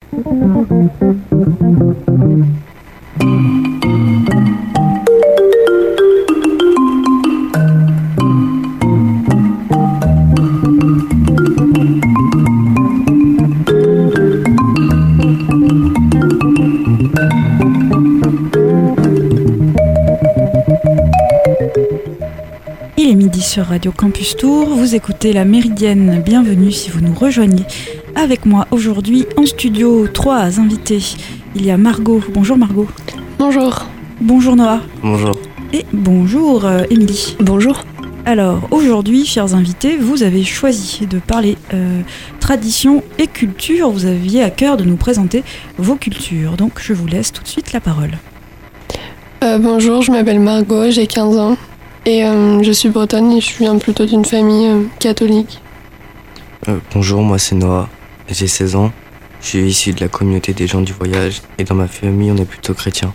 Il est midi sur Radio Campus Tour, vous écoutez La Méridienne, bienvenue si vous nous rejoignez. Avec moi aujourd'hui en studio 3 invités, il y a Margot. Bonjour Margot. Bonjour. Bonjour Noah. Bonjour. Et bonjour Émilie. Bonjour. Alors aujourd'hui, chers invités, vous avez choisi de parler tradition et culture. Vous aviez à cœur de nous présenter vos cultures, donc je vous laisse tout de suite la parole. Bonjour, je m'appelle Margot, j'ai 15 ans. Et je suis bretonne et je viens plutôt d'une famille catholique. Bonjour, moi c'est Noah, j'ai 16 ans. Je suis issu de la communauté des gens du voyage et dans ma famille on est plutôt chrétien.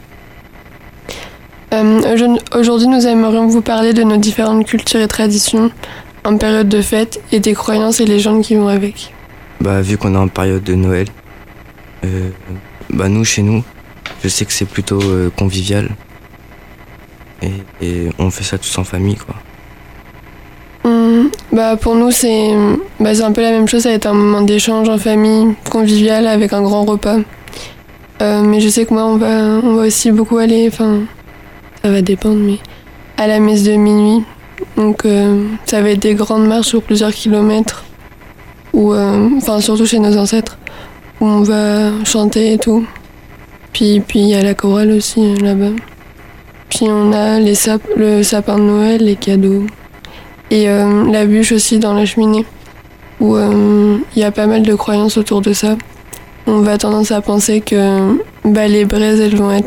Aujourd'hui nous aimerions vous parler de nos différentes cultures et traditions en période de fête et des croyances et légendes qui vont avec. Vu qu'on est en période de Noël, nous chez nous, je sais que c'est plutôt convivial. Et on fait ça tous en famille, quoi. Pour nous, c'est un peu la même chose. Ça va être un moment d'échange en famille, convivial, avec un grand repas. Mais je sais que moi, on va aussi beaucoup aller, ça va dépendre, mais à la messe de minuit. Donc, ça va être des grandes marches sur plusieurs kilomètres. Surtout chez nos ancêtres, où on va chanter et tout. Puis il y a la chorale aussi, là-bas. Puis on a le sapin de Noël, les cadeaux. Et la bûche aussi dans la cheminée, où il y a pas mal de croyances autour de ça. On va tendance à penser que les braises,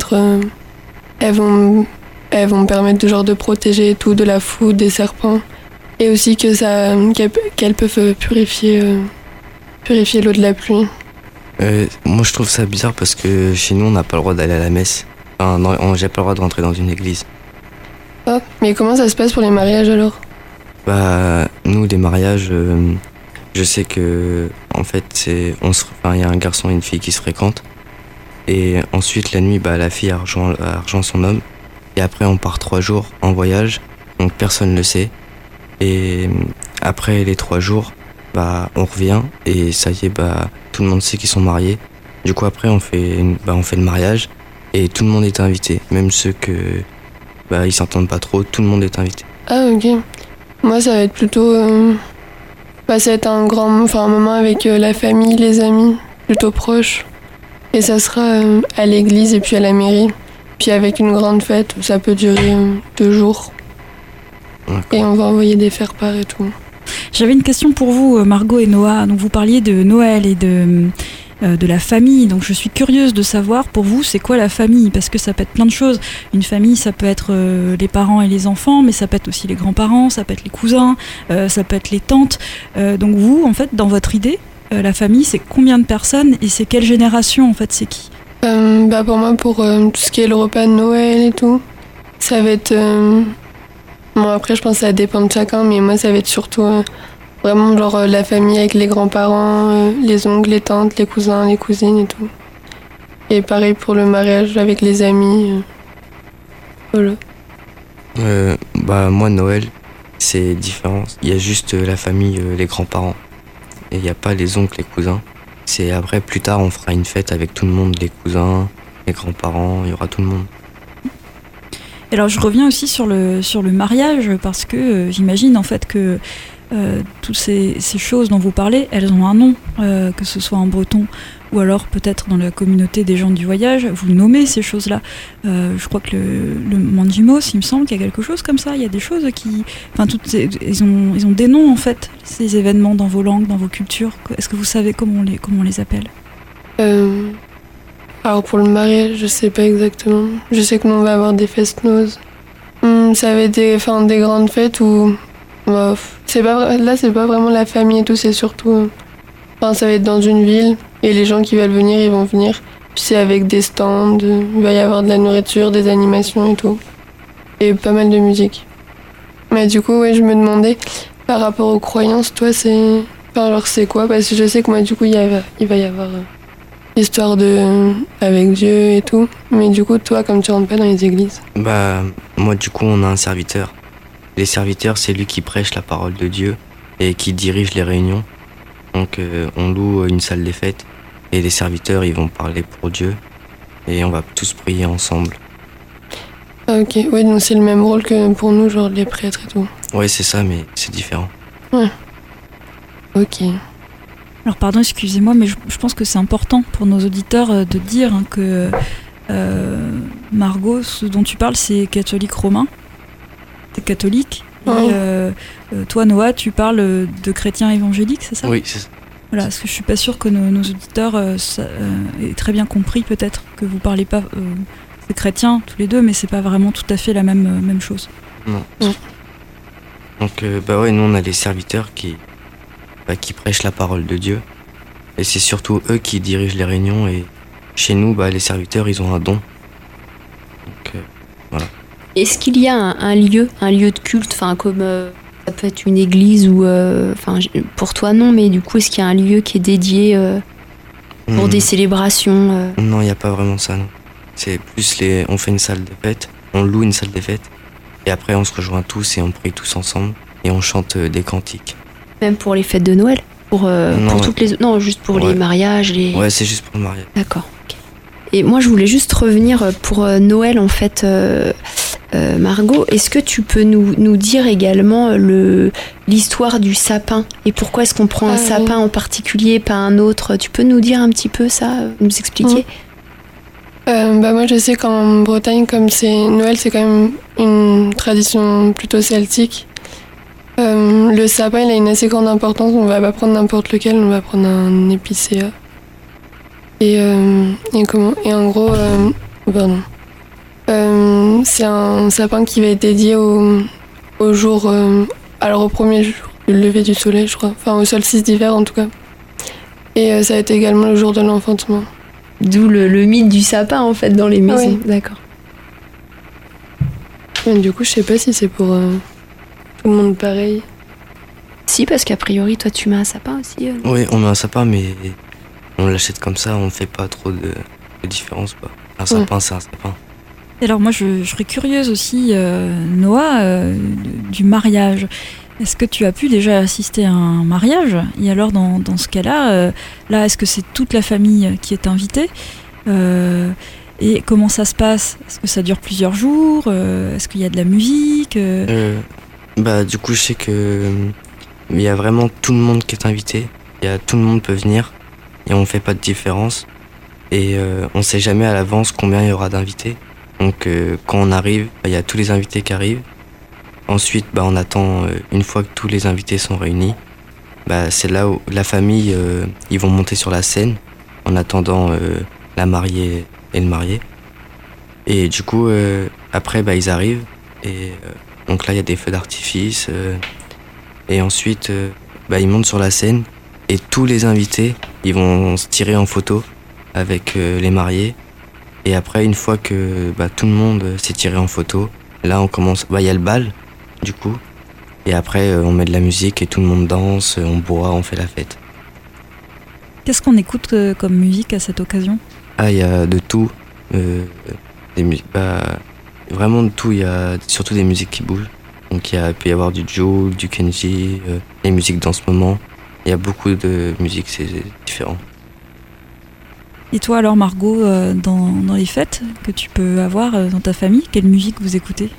elles vont permettre de protéger tout de la foudre, des serpents. Et aussi qu'elles peuvent purifier l'eau de la pluie. Moi je trouve ça bizarre parce que chez nous on n'a pas le droit d'aller à la messe. J'ai pas le droit de rentrer dans une église. Oh, mais comment ça se passe pour les mariages alors ? Nous, des mariages, je sais que, en fait, il y a un garçon et une fille qui se fréquentent. Et ensuite, la nuit, la fille a rejoint son homme. Et après, on part 3 jours en voyage, donc personne ne le sait. Et après les 3 jours, on revient et ça y est, tout le monde sait qu'ils sont mariés. Du coup, après, on fait le mariage. Et tout le monde est invité, même ceux que ils s'entendent pas trop, tout le monde est invité. Ah ok. Moi ça va être plutôt ça va être un moment avec la famille, les amis, plutôt proches. Et ça sera à l'église et puis à la mairie. Puis avec une grande fête où ça peut durer 2 jours. D'accord. Et on va envoyer des faire-part et tout. J'avais une question pour vous, Margot et Noah. Donc vous parliez de Noël et de la famille, donc je suis curieuse de savoir pour vous c'est quoi la famille, parce que ça peut être plein de choses. Une famille ça peut être les parents et les enfants, mais ça peut être aussi les grands-parents, ça peut être les cousins, ça peut être les tantes. Donc vous en fait dans votre idée, la famille c'est combien de personnes et c'est quelle génération en fait, c'est qui ? Pour moi pour tout ce qui est le repas de Noël et tout, ça va être après je pense que ça dépend de chacun, mais moi ça va être surtout vraiment la famille avec les grands-parents, les oncles, les tantes, les cousins, les cousines et tout. Et pareil pour le mariage avec les amis. Voilà. Moi Noël c'est différent. Il y a juste la famille, les grands-parents. Et il n'y a pas les oncles, les cousins. C'est après plus tard on fera une fête avec tout le monde, les cousins, les grands-parents, il y aura tout le monde. Alors je reviens aussi sur le mariage parce que j'imagine en fait que toutes ces choses dont vous parlez, elles ont un nom, que ce soit en breton ou alors peut-être dans la communauté des gens du voyage, vous nommez ces choses-là. Je crois que le Manjimos, il me semble qu'il y a quelque chose comme ça, il y a des choses qui... ils ont des noms en fait, ces événements dans vos langues, dans vos cultures. Est-ce que vous savez comment on les appelle ? Alors pour le mariage, je sais pas exactement. Je sais que nous on va avoir des fest-noz. Ça va être des grandes fêtes où... c'est pas vraiment la famille et tout, c'est surtout... ça va être dans une ville et les gens qui veulent venir, ils vont venir. Puis c'est avec des stands, il va y avoir de la nourriture, des animations et tout. Et pas mal de musique. Mais du coup, je me demandais, par rapport aux croyances, toi c'est... c'est quoi ? Parce que je sais que moi du coup, il va y avoir histoire de avec Dieu et tout. Mais du coup, toi, comme tu rentres pas dans les églises. Bah, moi, du coup, on a un serviteur. Les serviteurs, c'est lui qui prêche la parole de Dieu et qui dirige les réunions. Donc, on loue une salle des fêtes et les serviteurs, ils vont parler pour Dieu et on va tous prier ensemble. Ah, ok, oui, donc c'est le même rôle que pour nous, genre les prêtres et tout. Ouais, c'est ça, mais c'est différent. Ouais. Ok. Alors pardon, excusez-moi, mais je pense que c'est important pour nos auditeurs de dire que Margot, ce dont tu parles, c'est catholique romain. T'es catholique. Ouais. Et toi, Noah, tu parles de chrétien évangélique, c'est ça? Oui, c'est ça. Voilà, parce que je suis pas sûre que nos auditeurs aient très bien compris peut-être que vous parlez pas de chrétiens tous les deux, mais c'est pas vraiment tout à fait la même chose. Non. Ouais. Donc, bah ouais, nous, on a les serviteurs qui prêchent la parole de Dieu. Et c'est surtout eux qui dirigent les réunions. Et chez nous, bah, les serviteurs, ils ont un don. Donc, voilà. Est-ce qu'il y a un lieu de culte, enfin comme ça peut être une église ou, enfin pour toi non, mais du coup est-ce qu'il y a un lieu qui est dédié pour des célébrations Non, il n'y a pas vraiment ça, non. C'est plus on fait une salle des fêtes, on loue une salle des fêtes. Et après, on se rejoint tous et on prie tous ensemble. Et on chante des cantiques. Même pour les fêtes de Noël, pour Non, toutes les, non, juste pour ouais. les mariages, les. Ouais, c'est juste pour le mariage. D'accord. Ok. Et moi, je voulais juste revenir pour Noël, en fait, Margot. Est-ce que tu peux nous dire également l'histoire du sapin et pourquoi est-ce qu'on prend un sapin en particulier, pas un autre? Tu peux nous dire un petit peu ça, nous expliquer? Bah moi, je sais qu'en Bretagne, comme Noël, c'est quand même une tradition plutôt celtique. Le sapin, il a une assez grande importance. On va pas prendre n'importe lequel, on va prendre un épicéa. Et en gros, c'est un sapin qui va être dédié au jour, alors au premier jour du lever du soleil, je crois. Enfin, au solstice d'hiver, en tout cas. Et ça va être également le jour de l'enfantement. D'où le mythe du sapin, en fait, dans les maisons. Oui. D'accord. Mais du coup, je sais pas si c'est pour tout le monde pareil. Si, parce qu'a priori, toi, tu mets un sapin aussi. Oui, on met un sapin, mais on l'achète comme ça, on ne fait pas trop de différence, quoi. Un sapin, c'est un sapin. Et alors moi, je serais curieuse aussi, Noah, du mariage. Est-ce que tu as pu déjà assister à un mariage? Et alors, dans ce cas-là, est-ce que c'est toute la famille qui est invitée? Et comment ça se passe? Est-ce que ça dure plusieurs jours? Est-ce qu'il y a de la musique? Bah, du coup, je sais que il y a vraiment tout le monde qui est invité. Tout le monde peut venir et on fait pas de différence. Et on sait jamais à l'avance combien il y aura d'invités. Donc, quand on arrive, il y a tous les invités qui arrivent. Ensuite, on attend, une fois que tous les invités sont réunis, c'est là où la famille, ils vont monter sur la scène en attendant la mariée et le marié. Et du coup, après, ils arrivent. Et donc là, il y a des feux d'artifice. Et ensuite, ils montent sur la scène. Et tous les invités, ils vont se tirer en photo avec les mariés. Et après, une fois que tout le monde s'est tiré en photo, là, on commence. Il y a le bal. Du coup, et après on met de la musique et tout le monde danse, on boit, on fait la fête. Qu'est-ce qu'on écoute comme musique à cette occasion? Ah, il y a de tout, des musiques, vraiment de tout. Il y a surtout des musiques qui bougent. Donc il peut y avoir du Jul, du Kenji, les musiques dans ce moment. Il y a beaucoup de musiques, c'est différent. Et toi alors Margot, dans les fêtes que tu peux avoir dans ta famille, quelle musique vous écoutez?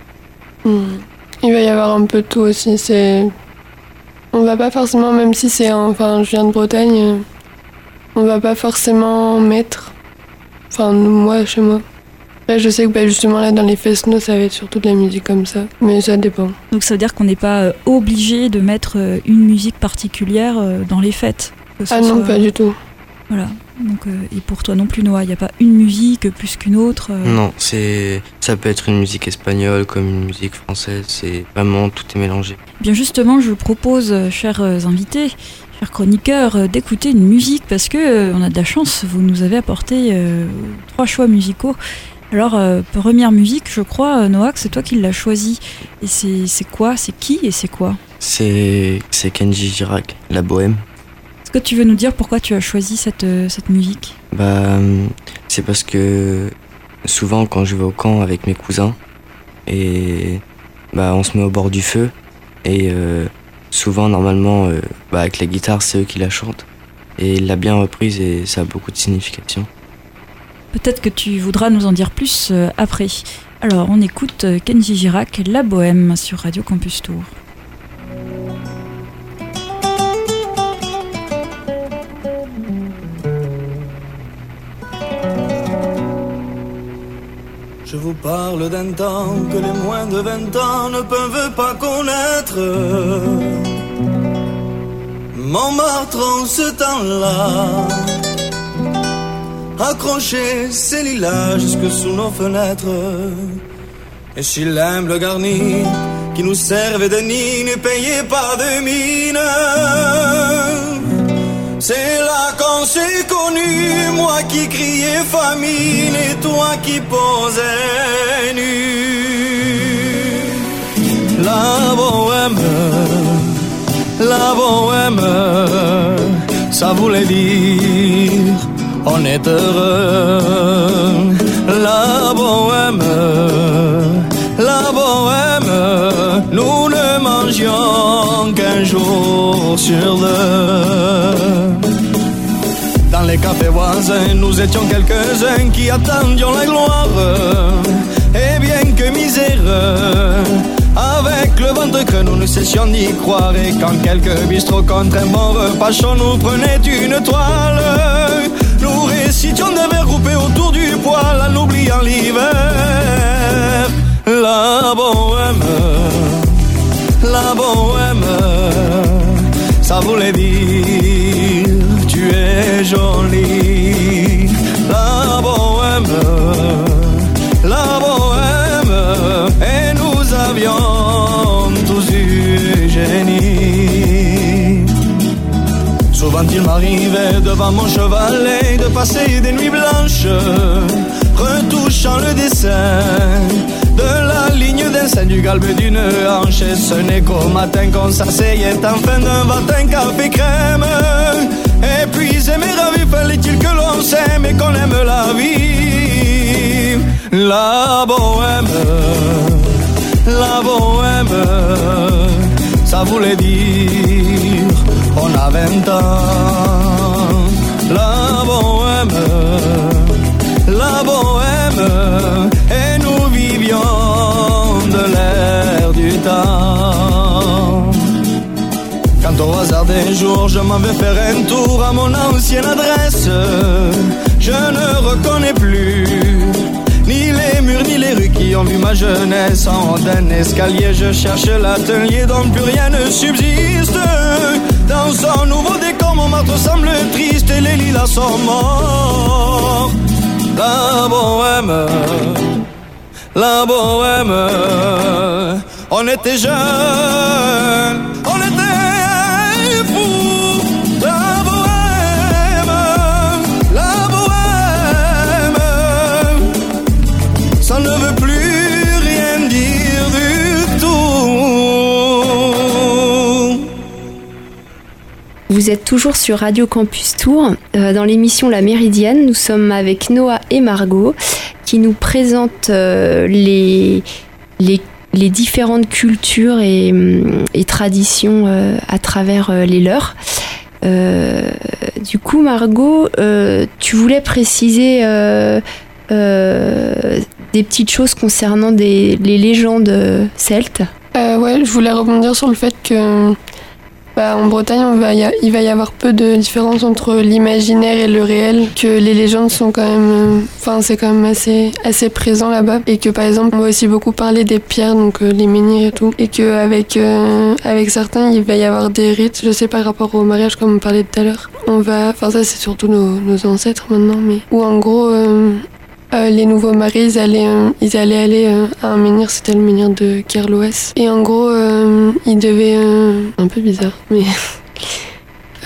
Il va y avoir un peu de tout aussi. On va pas forcément, même si je viens de Bretagne, on va pas forcément mettre. Enfin, moi, chez moi. Là, je sais que justement, là, dans les fest-no, ça va être surtout de la musique comme ça. Mais ça dépend. Donc ça veut dire qu'on n'est pas obligé de mettre une musique particulière dans les fêtes? Non, pas du tout. Voilà. Donc, et pour toi non plus, Noah, il n'y a pas une musique plus qu'une autre? Non, ça peut être une musique espagnole comme une musique française, c'est vraiment tout est mélangé. Bien justement, je propose, chers invités, chers chroniqueurs, d'écouter une musique parce que on a de la chance, vous nous avez apporté 3 choix musicaux. Alors, première musique, je crois, Noah, que c'est toi qui l'as choisi. Et c'est quoi? C'est qui et c'est quoi? C'est Kenji Girac, La Bohème. Est-ce que tu veux nous dire pourquoi tu as choisi cette musique ? C'est parce que souvent quand je vais au camp avec mes cousins, et on se met au bord du feu, et souvent normalement avec la guitare c'est eux qui la chantent, et il l'a bien reprise et ça a beaucoup de signification. Peut-être que tu voudras nous en dire plus après. Alors on écoute Kenji Girac, La Bohème sur Radio Campus Tour. Je vous parle d'un temps que les moins de 20 ans ne peuvent pas connaître. Montmartre en ce temps-là accrochait ses lilas jusque sous nos fenêtres. Et s'il aime le garni qui nous servait de nid, ne payait pas de mine. C'est là qu'on s'est connus, moi qui criais famine et toi qui posais nu. La bohème, ça voulait dire on est heureux. La bohème, nous ne mangions qu'un jour sur deux. Dans les cafés voisins, nous étions quelques-uns qui attendions la gloire. Et bien que misère, avec le ventre creux, nous ne cessions d'y croire. Et quand quelques bistrots contre un bon repas chaud nous prenaient une toile, nous récitions des vers groupés autour du poêle en oubliant l'hiver. La bohème, ça voulait dire tu es jolie. La bohème, et nous avions tous eu génie. Souvent il m'arrivait devant mon chevalet de passer des nuits blanches, retouchant le dessin de la ligne d'un sein du galbe d'une hanche. Et ce n'est qu'au matin qu'on s'asseyait enfin d'un matin café crème. Et puis aimer la vie, fallait-il que l'on s'aime et qu'on aime la vie. La bohème, ça voulait dire on a 20 ans. La bohème, et nous vivions de l'air du temps. Quand au hasard des jours je m'en vais faire un tour à mon ancienne adresse, je ne reconnais plus ni les murs ni les rues qui ont vu ma jeunesse. En haut d'un escalier je cherche l'atelier dont plus rien ne subsiste. Dans son nouveau décor Montmartre semble triste et les lilas sont morts. La bohème, on était jeunes, on était fous. La bohème, ça ne veut plus rien dire du tout. Vous êtes toujours sur Radio Campus Tour. Dans l'émission La Méridienne, nous sommes avec Noah et Margot qui nous présentent les différentes cultures et traditions à travers les leurs. Du coup, Margot, tu voulais préciser des petites choses concernant les légendes celtes. Ouais, je voulais rebondir sur le fait que en Bretagne, il va y avoir peu de différence entre l'imaginaire et le réel, que les légendes sont quand même, c'est quand même assez présent là-bas, et que par exemple, on va aussi beaucoup parler des pierres, donc les menhirs et tout, et que avec certains, il va y avoir des rites, je sais par rapport au mariage comme on parlait tout à l'heure. Ça c'est surtout nos ancêtres maintenant, mais où en gros les nouveaux mariés, ils allaient aller à un menhir, c'était le menhir de Kerloès. Et en gros, ils devaient... un peu bizarre, mais...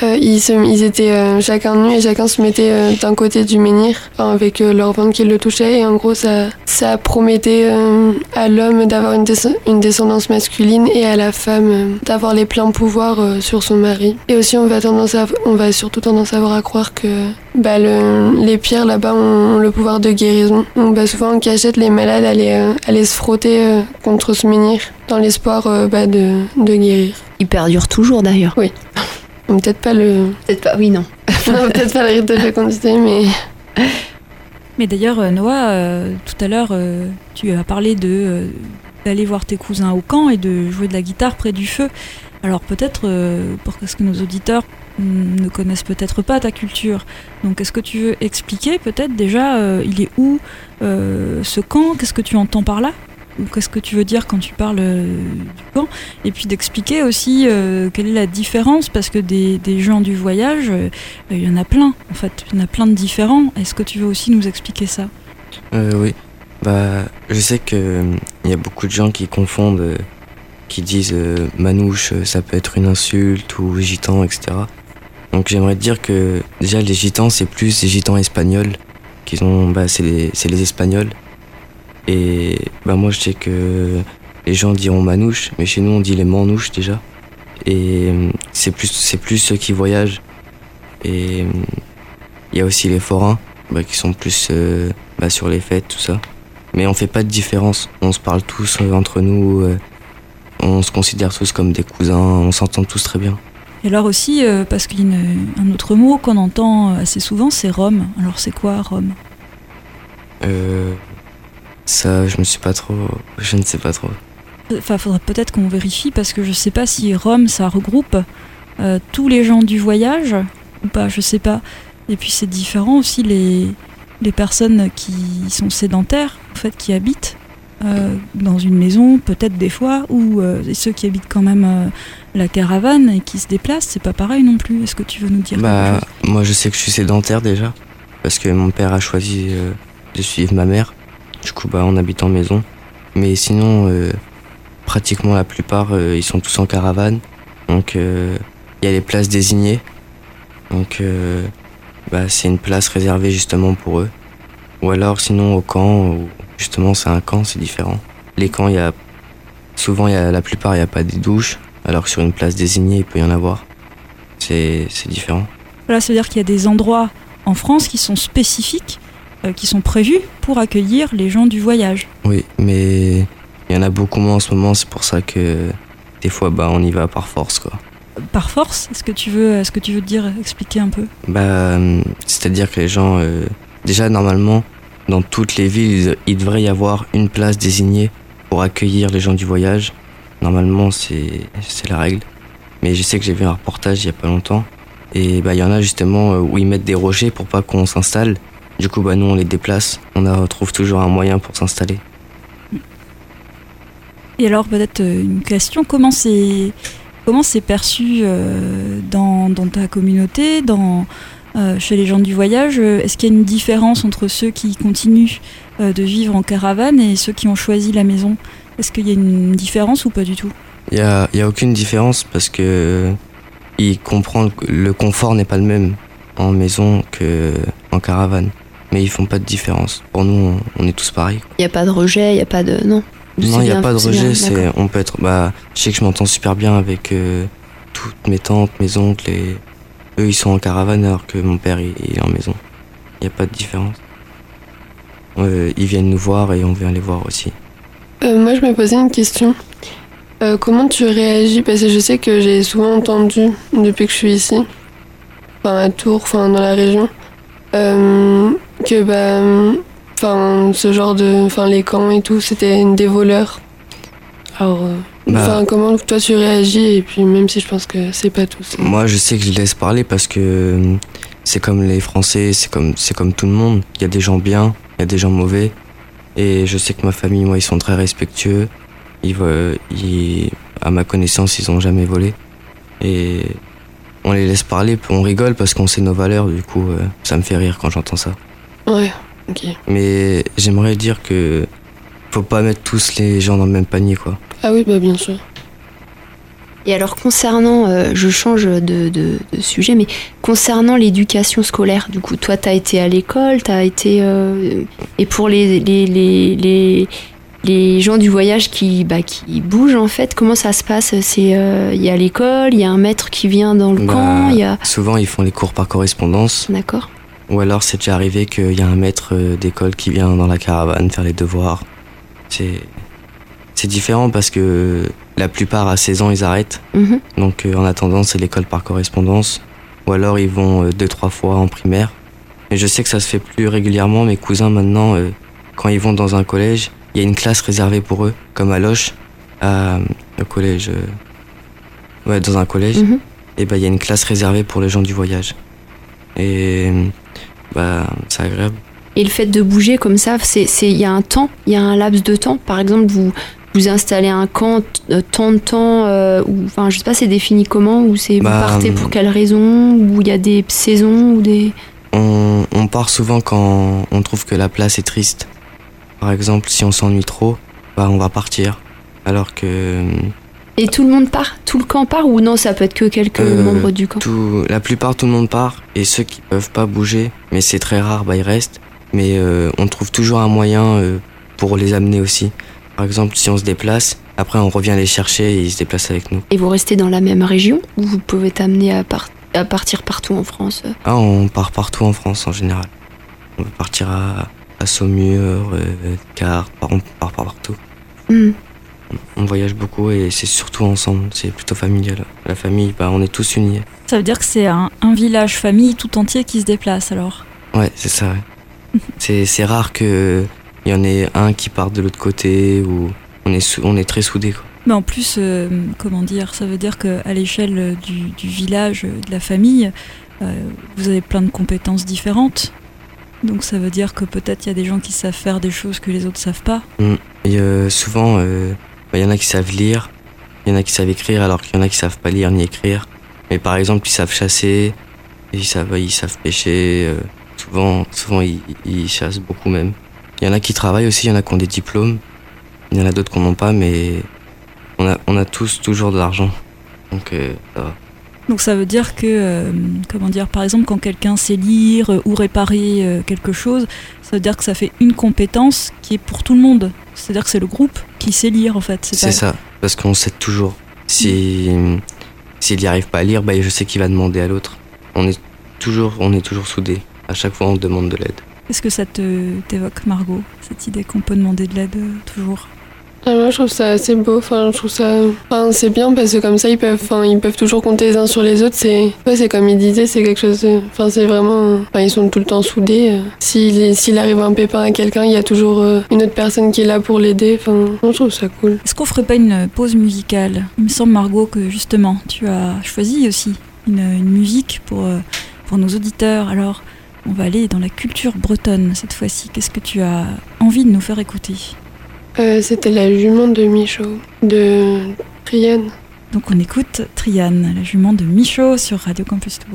Ils étaient chacun nus et chacun se mettait d'un côté du menhir avec leur ventre qui le touchait et en gros ça promettait à l'homme d'avoir une descendance masculine et à la femme d'avoir les pleins pouvoirs sur son mari. Et aussi on va surtout tendance à avoir à croire que les pierres là-bas ont le pouvoir de guérison. Donc souvent en cachette les malades allaient se frotter contre ce menhir dans l'espoir de guérir. Il perdure toujours d'ailleurs. Oui. Peut-être pas, oui, non. Non, peut-être pas le rite de fécondité, mais... Mais d'ailleurs, Noah, tout à l'heure, tu as parlé d'aller voir tes cousins au camp et de jouer de la guitare près du feu. Alors peut-être, parce que nos auditeurs ne connaissent peut-être pas ta culture, donc est-ce que tu veux expliquer peut-être déjà, il est où ce camp? Qu'est-ce que tu entends par là? Ou qu'est-ce que tu veux dire quand tu parles du camp? Et puis d'expliquer aussi quelle est la différence, parce que des gens du voyage, il y en a plein, en fait. Il y en a plein de différents. Est-ce que tu veux aussi nous expliquer ça? Oui. Je sais qu'il y a beaucoup de gens qui confondent, qui disent manouche, ça peut être une insulte, ou gitan, etc. Donc j'aimerais te dire que déjà les gitans, c'est plus les gitans espagnols, c'est les Espagnols. Et moi je sais que les gens diront manouche, mais chez nous on dit les manouches déjà. Et c'est plus ceux qui voyagent. Et il y a aussi les forains qui sont plus sur les fêtes, tout ça. Mais on fait pas de différence, on se parle tous entre nous, on se considère tous comme des cousins, on s'entend tous très bien. Et alors aussi, parce qu'il y a un autre mot qu'on entend assez souvent, c'est Rome. Alors c'est quoi Rome? Ça, je ne sais pas trop. Enfin, faudrait peut-être qu'on vérifie, parce que je sais pas si Rome, ça regroupe tous les gens du voyage ou pas, je sais pas. Et puis c'est différent aussi les personnes qui sont sédentaires, en fait, qui habitent dans une maison, peut-être des fois, ou ceux qui habitent quand même la caravane et qui se déplacent, c'est pas pareil non plus. Est-ce que tu veux nous dire quelque chose? Moi, je sais que je suis sédentaire déjà, parce que mon père a choisi de suivre ma mère. Du coup, on habite en maison. Mais sinon, pratiquement la plupart, ils sont tous en caravane. Donc, il y a les places désignées. Donc, c'est une place réservée justement pour eux. Ou alors, sinon, au camp, où justement, c'est un camp, c'est différent. Les camps, la plupart, il n'y a pas des douches. Alors que sur une place désignée, il peut y en avoir. C'est différent. Voilà, c'est-à-dire qu'il y a des endroits en France qui sont spécifiques, qui sont prévus pour accueillir les gens du voyage. Oui, mais il y en a beaucoup moins en ce moment, c'est pour ça que des fois on y va par force, quoi. Par force? Est-ce que tu veux expliquer un peu? C'est-à-dire que les gens, déjà normalement, dans toutes les villes, il devrait y avoir une place désignée pour accueillir les gens du voyage. Normalement, c'est la règle. Mais je sais que j'ai vu un reportage il y a pas longtemps, et il y en a justement où ils mettent des rochers pour pas qu'on s'installe. Du coup, nous, on les déplace. On trouve toujours un moyen pour s'installer. Et alors, peut-être une question. Comment c'est perçu dans ta communauté, chez les gens du voyage? Est-ce qu'il y a une différence entre ceux qui continuent de vivre en caravane et ceux qui ont choisi la maison? Est-ce qu'il y a une différence ou pas du tout? Il y a aucune différence, parce que ils comprennent que le confort n'est pas le même en maison qu'en caravane. Mais ils font pas de différence. Pour nous, on est tous pareils. Il n'y a pas de rejet, il n'y a pas de... Non, il n'y a pas de rejet. On peut être... je sais que je m'entends super bien avec toutes mes tantes, mes oncles. Et eux, ils sont en caravane alors que mon père, il est en maison. Il n'y a pas de différence. Ils viennent nous voir et on vient les voir aussi. Moi, je me posais une question. Comment tu réagis? Parce que je sais que j'ai souvent entendu, depuis que je suis ici, à Tours, dans la région, que ce genre de les camps et tout, c'était des voleurs. Alors comment toi tu réagis? Et puis même si je pense que c'est pas tout ça. Moi je sais que je laisse parler, parce que c'est comme les Français, c'est comme tout le monde. Il y a des gens bien, il y a des gens mauvais, et je sais que ma famille, moi, ils sont très respectueux. À ma connaissance, ils ont jamais volé, et on les laisse parler, on rigole parce qu'on sait nos valeurs. Du coup, ça me fait rire quand j'entends ça. Ouais, ok. Mais j'aimerais dire que faut pas mettre tous les gens dans le même panier, quoi. Ah oui, bien sûr. Et alors concernant, je change de sujet, mais concernant l'éducation scolaire, du coup, toi, t'as été à l'école, t'as été... et pour les gens du voyage qui bougent, en fait, comment ça se passe? Il y a l'école, il y a un maître qui vient dans le camp, il y a... Souvent, ils font les cours par correspondance. D'accord. Ou alors, c'est déjà arrivé qu'il y a un maître d'école qui vient dans la caravane faire les devoirs. C'est différent parce que la plupart, à 16 ans, ils arrêtent. Mhm. Donc, en attendant, c'est l'école par correspondance. Ou alors, ils vont 2-3 fois en primaire. Mais je sais que ça se fait plus régulièrement. Mes cousins, maintenant, quand ils vont dans un collège, il y a une classe réservée pour eux, comme à Loches, au collège. Dans un collège. Mhm. Et il y a une classe réservée pour les gens du voyage. Et c'est agréable. Et le fait de bouger comme ça, il y a un temps, il y a un laps de temps. Par exemple, vous installez un camp, tant de temps, enfin, je sais pas, c'est défini comment, ou vous partez pour quelle raison, ou il y a des saisons, ou des... On part souvent quand on trouve que la place est triste. Par exemple, si on s'ennuie trop, on va partir. Alors que... Et tout le monde part? Tout le camp part, ou non, ça peut être que quelques membres du camp? La plupart, tout le monde part, et ceux qui peuvent pas bouger, mais c'est très rare, ils restent. Mais on trouve toujours un moyen pour les amener aussi. Par exemple, si on se déplace, après on revient les chercher et ils se déplacent avec nous. Et vous restez dans la même région, ou vous pouvez t'amener à partir partout en France? On part partout en France en général. On va partir à Saumur, Carte, on part partout. On voyage beaucoup et c'est surtout ensemble, c'est plutôt familial. La famille, on est tous unis. Ça veut dire que c'est un village famille tout entier qui se déplace alors? Ouais, c'est ça, ouais. C'est rare qu'il y en ait un qui parte de l'autre côté, ou on est très soudés, quoi. Mais en plus, ça veut dire qu'à l'échelle du village, de la famille, vous avez plein de compétences différentes. Donc ça veut dire que peut-être il y a des gens qui savent faire des choses que les autres savent pas. Et souvent, il y en a qui savent lire, il y en a qui savent écrire, alors qu'il y en a qui savent pas lire ni écrire. Mais par exemple, ils savent chasser, ils savent pêcher. Souvent ils chassent beaucoup même. Il y en a qui travaillent aussi, il y en a qui ont des diplômes. Il y en a d'autres qui n'en ont pas, mais on a tous toujours de l'argent. Donc ça va. Donc ça veut dire que, par exemple, quand quelqu'un sait lire ou réparer quelque chose, ça veut dire que ça fait une compétence qui est pour tout le monde. C'est-à-dire que c'est le groupe qui sait lire, en fait. C'est ça, parce qu'on sait toujours. S'il n'y arrive pas à lire, je sais qu'il va demander à l'autre. On est toujours soudés. À chaque fois, on demande de l'aide. Est-ce que ça t'évoque, Margot, cette idée qu'on peut demander de l'aide toujours? Moi, je trouve ça assez beau. C'est bien parce que comme ça, ils peuvent toujours compter les uns sur les autres. C'est comme il disait, c'est quelque chose. C'est vraiment. Ils sont tout le temps soudés. S'il arrive un pépin à quelqu'un, il y a toujours une autre personne qui est là pour l'aider. Je trouve ça cool. Est-ce qu'on ferait pas une pause musicale? Il me semble, Margot, que justement, tu as choisi aussi une musique pour nos auditeurs. Alors, on va aller dans la culture bretonne cette fois-ci. Qu'est-ce que tu as envie de nous faire écouter? C'était la jument de Michaud, de Triane. Donc on écoute Triane, la jument de Michaud sur Radio Campus Tour.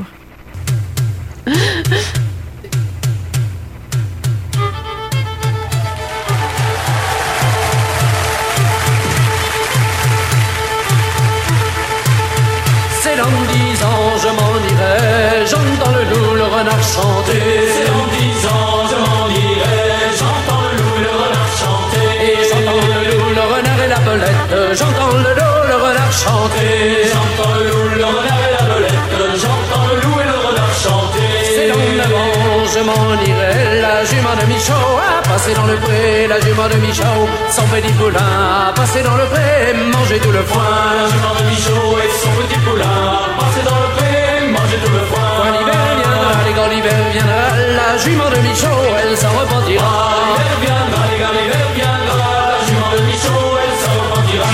C'est dans 10 ans je m'en irai, j'entends le loup, le renard chanter. C'est dans 10 ans je m'en irai, j'entends le loup, le renard chanter. Et j'entends le loup, le renard et la belette, j'entends le loup, le renard chanter. J'entends le loup, le renard et la belette, j'entends le loup et le renard chanter. C'est dans 9 ans je m'en irai, la jument de Michaud a passé dans le pré. La jument de Michaud, son petit poulain a passé dans le pré, manger tout le foin. La jument de Michaud et son petit poulain passer dans le pré, manger tout le foin. Quand l'hiver viendra, les gars, l'hiver viendra, la jument de Michaud, elle s'en repentira. L'hiver viendra, les gars, l'hiver viendra, la jument de Michaud, elle s'en repentira.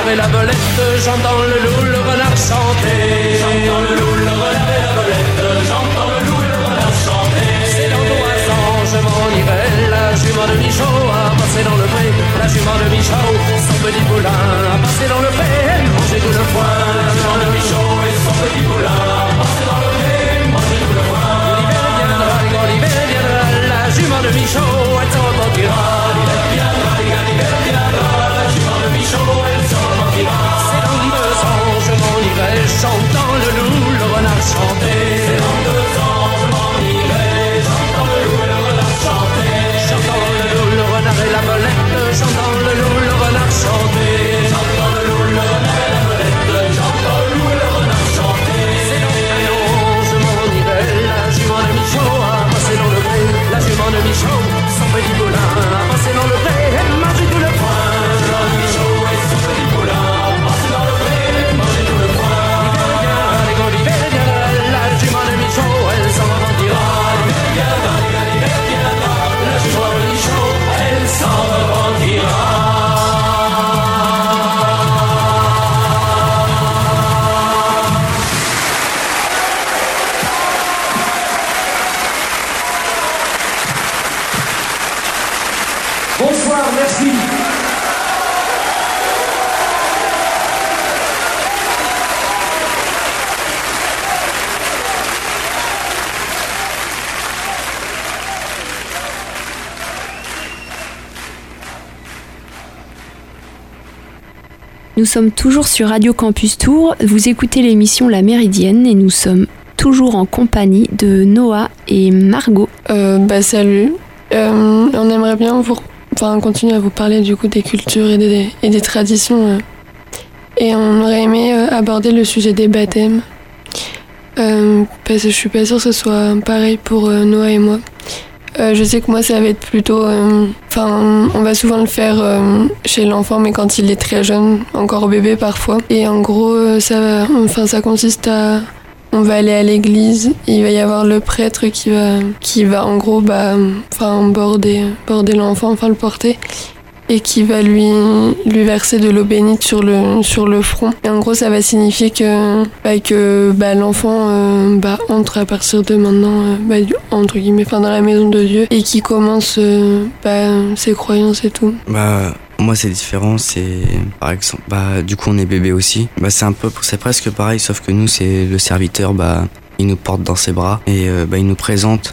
renard et la belette, j'entends le loup, le renard chanter. J'entends le loup, le renard et la belette, j'entends le loup, le renard chanter. C'est dans 3 ans, je m'en irai, la jument de Michaud a passé dans le pré, la jument de Michaud, son petit poulain a passé dans le pré, manger tout le foin. La jument de Michaud et son petit poulain a passé dans le pré, manger tout le foin. L'hiver viendra, quand l'hiver viendra, la jument de Michaud, elle s'en repartira. L'hiver viendra, la jument de Michaud, elle s'en repartira. C'est dans 2 ans, je m'en irai, chantant le loup, le renard chanter. C'est dans 2 ans, je m'en irai, chantant le loup, le renard chanter. Chantant le loup, le renard et la belette, chantant le loup, le renard chanter. Chantant le loup, le renard et la belette, chantant le loup, le renard chanter. C'est dans 1 an, je m'en irai, la jument de Michaud a passé dans le pré, la jument de Michaud, son petit poulain a passé dans le pré, elle mange tout le foin. La jument de Michaud et son petit poulain a passé dans le pré, mange tout le foin. L'hiver viendra, et quand l'hiver viendra, la jument de Michaud, elle s'en repartira. L'hiver viendra, la jument de Michaud, elle s'en repartira. Bonsoir, merci. Nous sommes toujours sur Radio Campus Tours, vous écoutez l'émission La Méridienne et nous sommes toujours en compagnie de Noah et Margot. Salut. On aimerait bien continuer à vous parler du coup des cultures et des traditions. Et on aurait aimé aborder le sujet des baptêmes. Parce que je suis pas sûre que ce soit pareil pour Noah et moi. Je sais que moi ça va être plutôt... on va souvent le faire chez l'enfant, mais quand il est très jeune, encore bébé parfois. Et en gros, ça consiste à... On va aller à l'église, il va y avoir le prêtre qui va en gros border l'enfant, le porter, et qui va lui verser de l'eau bénite sur le front. Et en gros, ça va signifier que l'enfant entre à partir de maintenant, entre guillemets, dans la maison de Dieu, et qui commence ses croyances et tout. Moi c'est différent, c'est par exemple du coup on est bébé aussi. C'est presque pareil, sauf que nous c'est le serviteur, il nous porte dans ses bras et il nous présente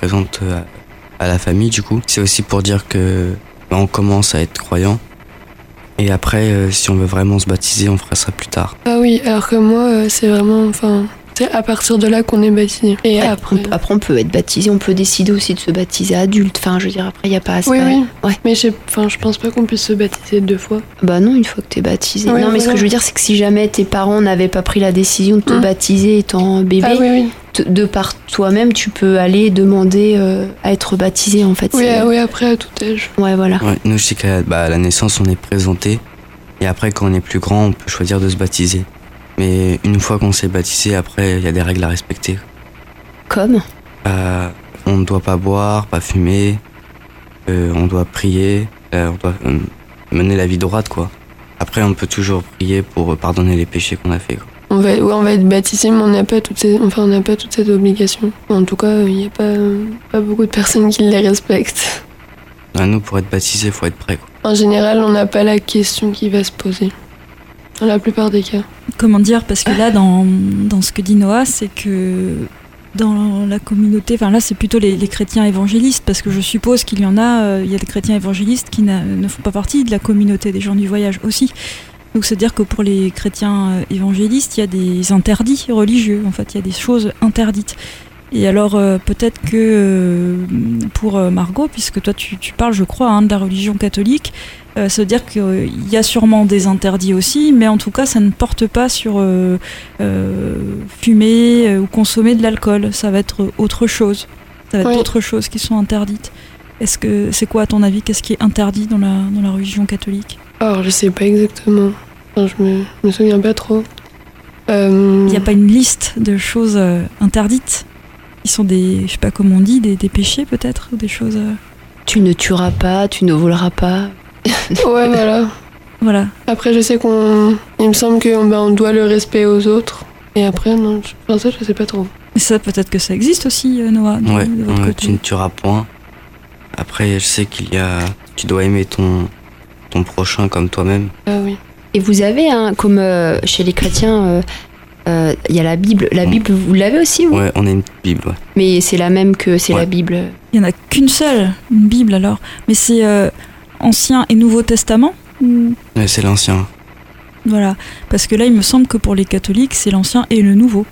à la famille du coup. C'est aussi pour dire que on commence à être croyant. Et après si on veut vraiment se baptiser, on fera ça plus tard. Ah oui, alors que moi c'est vraiment c'est à partir de là qu'on est baptisé. Et après on peut être baptisé, on peut décider aussi de se baptiser adulte. Après, il n'y a pas à se Oui. Ouais. Mais je pense pas qu'on puisse se baptiser 2 fois. Non, une fois que t'es baptisé. Oui, non, mais ce que je veux dire, c'est que si jamais tes parents n'avaient pas pris la décision de te baptiser étant bébé, de par toi-même, tu peux aller demander à être baptisé, en fait. Oui, après, à tout âge. Ouais, voilà. Ouais, nous, je sais qu'à la naissance, on est présenté. Et après, quand on est plus grand, on peut choisir de se baptiser. Mais une fois qu'on s'est baptisé, après, il y a des règles à respecter. Comme on ne doit pas boire, pas fumer, on doit prier, on doit mener la vie droite, quoi. Après, on peut toujours prier pour pardonner les péchés qu'on a fait, quoi. On va être baptisé, mais on n'a pas toute cette obligation. En tout cas, il n'y a pas beaucoup de personnes qui les respectent. Nous, pour être baptisé, il faut être prêt, quoi. En général, on n'a pas la question qui va se poser. Dans la plupart des cas. Comment dire ? Parce que là, dans ce que dit Noah, c'est que dans la communauté, là c'est plutôt les chrétiens évangélistes, parce que je suppose qu'il y en a, il y a des chrétiens évangélistes qui ne font pas partie de la communauté des gens du voyage aussi. Donc c'est-à-dire que pour les chrétiens évangélistes, il y a des interdits religieux, en fait, il y a des choses interdites. Et alors peut-être que pour Margot, puisque toi tu parles, je crois, de la religion catholique, ça veut dire qu'il y a sûrement des interdits aussi, mais en tout cas ça ne porte pas sur fumer ou consommer de l'alcool. Ça va être autre chose. Ça va être d'autres choses qui sont interdites. Est-ce que c'est quoi à ton avis ? Qu'est-ce qui est interdit dans la religion catholique ? Alors je sais pas exactement. Je me souviens pas trop. Il n'y a pas une liste de choses interdites ? Ils sont des, je sais pas comment on dit, des péchés peut-être, des choses... Tu ne tueras pas, tu ne voleras pas. Ouais, voilà. Voilà. Après, je sais il me semble qu'on doit le respect aux autres. Et après, non, ça, je sais pas trop. Mais ça, peut-être que ça existe aussi, Noah, Ouais, de votre côté. tu ne tueras point. Après, je sais tu dois aimer ton prochain comme toi-même. Ah oui. Et vous avez, comme chez les chrétiens, il y a la Bible. La Bible, vous l'avez aussi, vous ? Ouais, on a une Bible, ouais. Mais c'est la même que c'est Ouais. la Bible. Il n'y en a qu'une seule, une Bible alors. Mais c'est Ancien et Nouveau Testament ou... Ouais, c'est l'ancien. Voilà. Parce que là, il me semble que pour les catholiques, c'est l'Ancien et le Nouveau.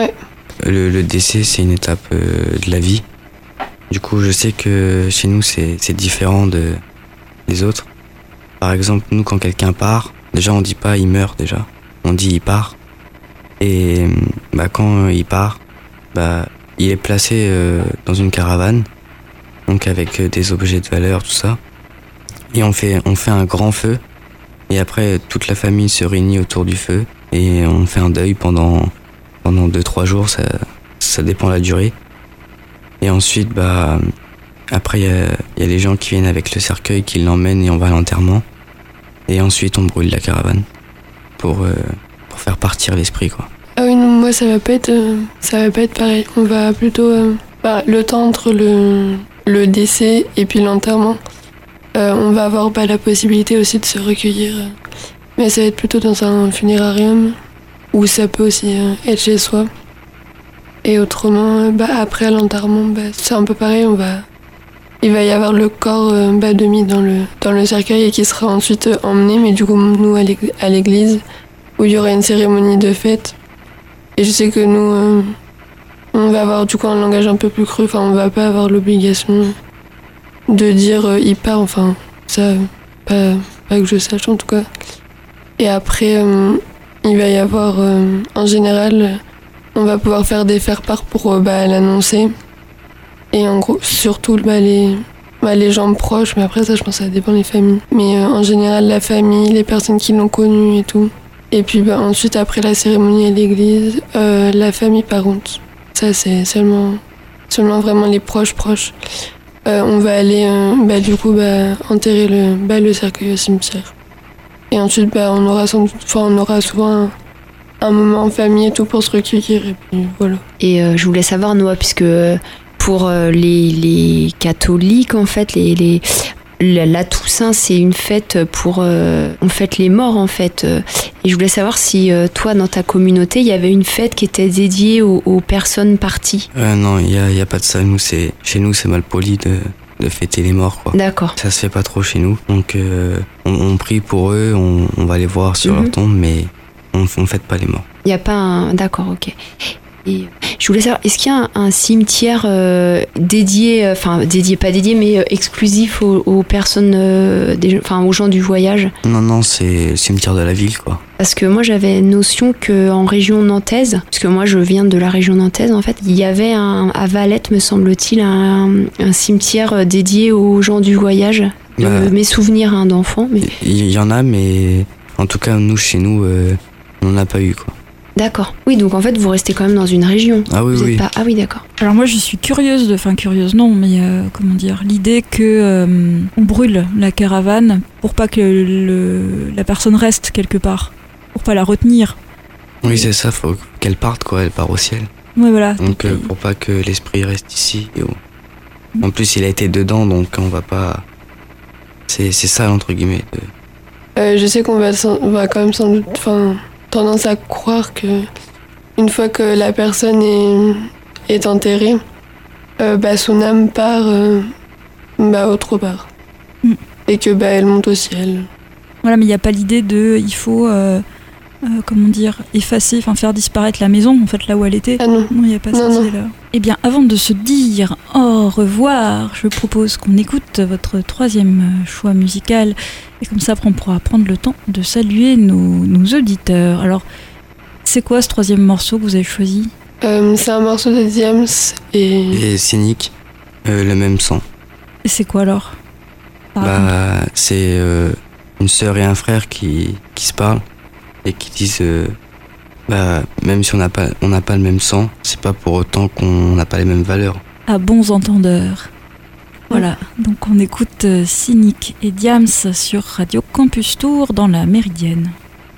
Le décès, c'est une étape de la vie. Du coup, je sais que chez nous, c'est différent des autres. Par exemple, nous, quand quelqu'un part, déjà, on dit pas il meurt, déjà. On dit il part. Et quand il part, il est placé dans une caravane, donc avec des objets de valeur, tout ça. Et on fait un grand feu. Et après, toute la famille se réunit autour du feu. Et on fait un deuil pendant 2-3 jours, ça dépend de la durée. Et ensuite, après, il y a les gens qui viennent avec le cercueil, qui l'emmènent et on va à l'enterrement. Et ensuite, on brûle la caravane pour faire partir l'esprit, quoi. Ah oui, non, moi, ça va pas être pareil. On va plutôt... le temps entre le décès et puis l'enterrement, on va avoir la possibilité aussi de se recueillir. Mais ça va être plutôt dans un funérarium, où ça peut aussi être chez soi. Et autrement, après l'enterrement, c'est un peu pareil, il va y avoir le corps de mis dans le cercueil et qui sera ensuite emmené, mais du coup, nous, à l'église, où il y aura une cérémonie de fête. Et je sais que nous, on va avoir du coup un langage un peu plus cru, on va pas avoir l'obligation de dire il part, ça, pas que je sache en tout cas. Et après, il va y avoir, en général, on va pouvoir faire des faire-part pour l'annoncer. Et en gros, surtout les gens proches, mais après ça, je pense que ça dépend des familles. Mais en général, la famille, les personnes qui l'ont connu et tout. Et puis ensuite, après la cérémonie à l'église, la famille par contre. Ça, c'est seulement vraiment les proches. On va aller, enterrer le cercueil au cimetière. Et ensuite, on aura souvent un moment en famille et tout pour se recueillir, et puis voilà. Et je voulais savoir, Noah, puisque pour les catholiques, en fait, la Toussaint, c'est une fête pour... on fête les morts, en fait. Et je voulais savoir si toi, dans ta communauté, il y avait une fête qui était dédiée aux personnes parties. Non, il y a pas de ça. Chez nous, c'est mal poli de fêter les morts, quoi. D'accord. Ça se fait pas trop chez nous. Donc, on prie pour eux, on va les voir sur leur tombe, mais on ne fête pas les morts. Il n'y a pas un... D'accord, ok. Et je voulais savoir, est-ce qu'il y a un cimetière dédié, pas dédié, mais exclusif aux personnes, aux gens du voyage ? Non, c'est le cimetière de la ville, quoi. Parce que moi, j'avais notion qu'en région nantaise, parce que moi, je viens de la région nantaise, en fait, il y avait à Valette, me semble-t-il, un cimetière dédié aux gens du voyage. Mes souvenirs d'enfants. Mais... Il y en a, mais en tout cas, chez nous, on n'en a pas eu, quoi. D'accord. Oui, donc en fait, vous restez quand même dans une région. Ah oui, oui. Ah oui, d'accord. Alors moi, je suis curieuse non, mais l'idée que on brûle la caravane pour pas que la personne reste quelque part, pour pas la retenir. Oui, c'est ça, faut qu'elle parte, quoi, elle part au ciel. Ouais, voilà. Donc pour pas que l'esprit reste ici. En plus, il a été dedans, donc on va pas... C'est ça, entre guillemets. Je sais qu'on va quand même sans doute... tendance à croire que une fois que la personne est enterrée, son âme part autre part. Et que elle monte au ciel. Voilà, mais il n'y a pas l'idée il faut effacer, faire disparaître la maison, en fait, là où elle était. Ah non. Non, il n'y a pas cette idée-là. Eh bien, avant de se dire au revoir, je propose qu'on écoute votre troisième choix musical. Et comme ça, après, on pourra prendre le temps de saluer nos auditeurs. Alors, c'est quoi ce troisième morceau que vous avez choisi ? C'est un morceau de Diams et Cynique, le même sang. Et c'est quoi alors ? C'est une sœur et un frère qui se parlent et qui disent même si on n'a pas le même sang, c'est pas pour autant qu'on n'a pas les mêmes valeurs. À bons entendeurs. Voilà, donc on écoute Cynic et Diams sur Radio Campus Tour dans la Méridienne.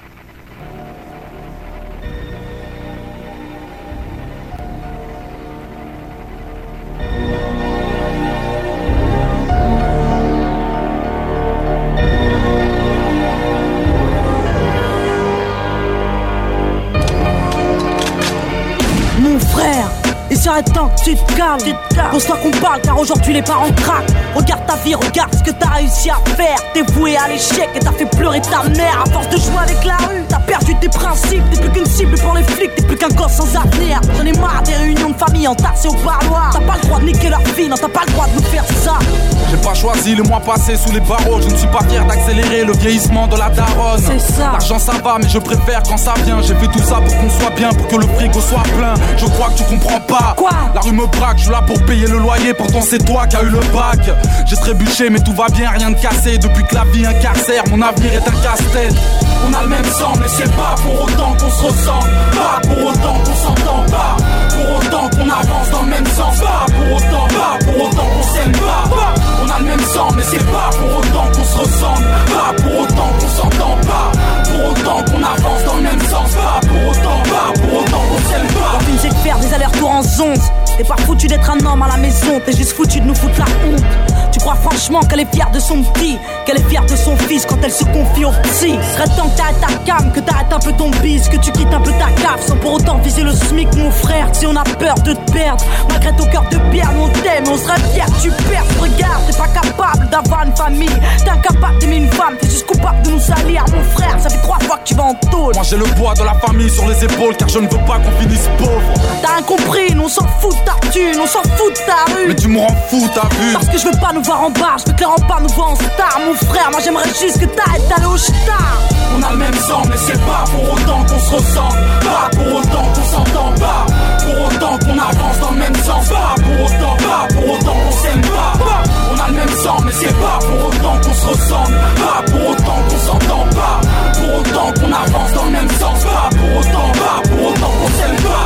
Mon frère, il serait temps que tu te calmes. Pose-toi qu'on parle car aujourd'hui les parents craquent. Regarde ta vie, regarde ce que t'as réussi à faire. T'es voué à l'échec et t'as fait pleurer ta mère. À force de jouer avec la rue, t'as perdu tes principes. T'es plus qu'une cible pour les flics, t'es plus qu'un gosse sans avenir. J'en ai marre des réunions de famille entassées au parloir. T'as pas le droit de niquer leur fille, non t'as pas le droit de nous faire ça. J'ai pas choisi le mois passé sous les barreaux. Je ne suis pas fier d'accélérer le vieillissement de la daronne. C'est ça. L'argent ça va mais je préfère quand ça vient. J'ai fait tout ça pour qu'on soit bien, pour que le frigo soit plein. Je crois que tu comprends pas. Quoi? La rue me braque, je suis là pour payer le loyer. Pourtant c'est toi qui as eu le bac. J'ai trébuché mais tout va bien, rien de cassé. Depuis que la vie incarcère, mon avenir est un casse-tête. On a le même sang mais c'est pas pour autant qu'on se ressemble. Pas pour autant qu'on s'entend. Pas pour autant qu'on avance dans le même sens. Pas pour autant qu'on s'aime pas. On a le même sang mais c'est pas pour autant qu'on se ressemble. Pas pour autant qu'on s'entend. Pas pour autant qu'on avance dans le même sens. Pas pour autant qu'on s'aime pas. L'envie c'est de faire des allers-retours en zonze. T'es pas foutu d'être un homme à la maison. T'es juste foutu de nous foutre la honte. Tu crois franchement qu'elle est fière de son petit, qu'elle est fière de son fils quand elle se confie au psy. Serait temps que t'arrêtes ta cam, que t'arrêtes un peu ton bise, que tu quittes un peu ta cave sans pour autant viser le SMIC, mon frère. Si on a peur de te perdre, malgré ton cœur de pierre, nous on t'aime, on serait fiers que tu perds. Regarde, t'es pas capable d'avoir une famille, t'es incapable d'aimer une femme, t'es juste coupable de nous salir, mon frère. Ça fait 3 fois que tu vas en tôle. Moi j'ai le poids de la famille sur les épaules, car je ne veux pas qu'on finisse pauvre. T'as rien compris, nous on s'en fout de ta thune, on s'en fout de ta rue. Mais tu me rends fou, t'as vu? Parce que je veux pas nous voir en barre, je veux clairement pas nous voir en star, mon frère. Moi j'aimerais juste que t'arrêtes d'aller au star. On a le même sang mais c'est pas pour autant qu'on se ressemble. Pas pour autant qu'on s'entend. Pas pour autant qu'on avance dans le même sens. Pas pour autant qu'on s'aime pas. On a le même sang mais c'est pas pour autant qu'on se ressemble. Pas pour autant qu'on s'entend. Pas pour autant qu'on avance dans le même sens. Pas pour autant qu'on s'aime pas.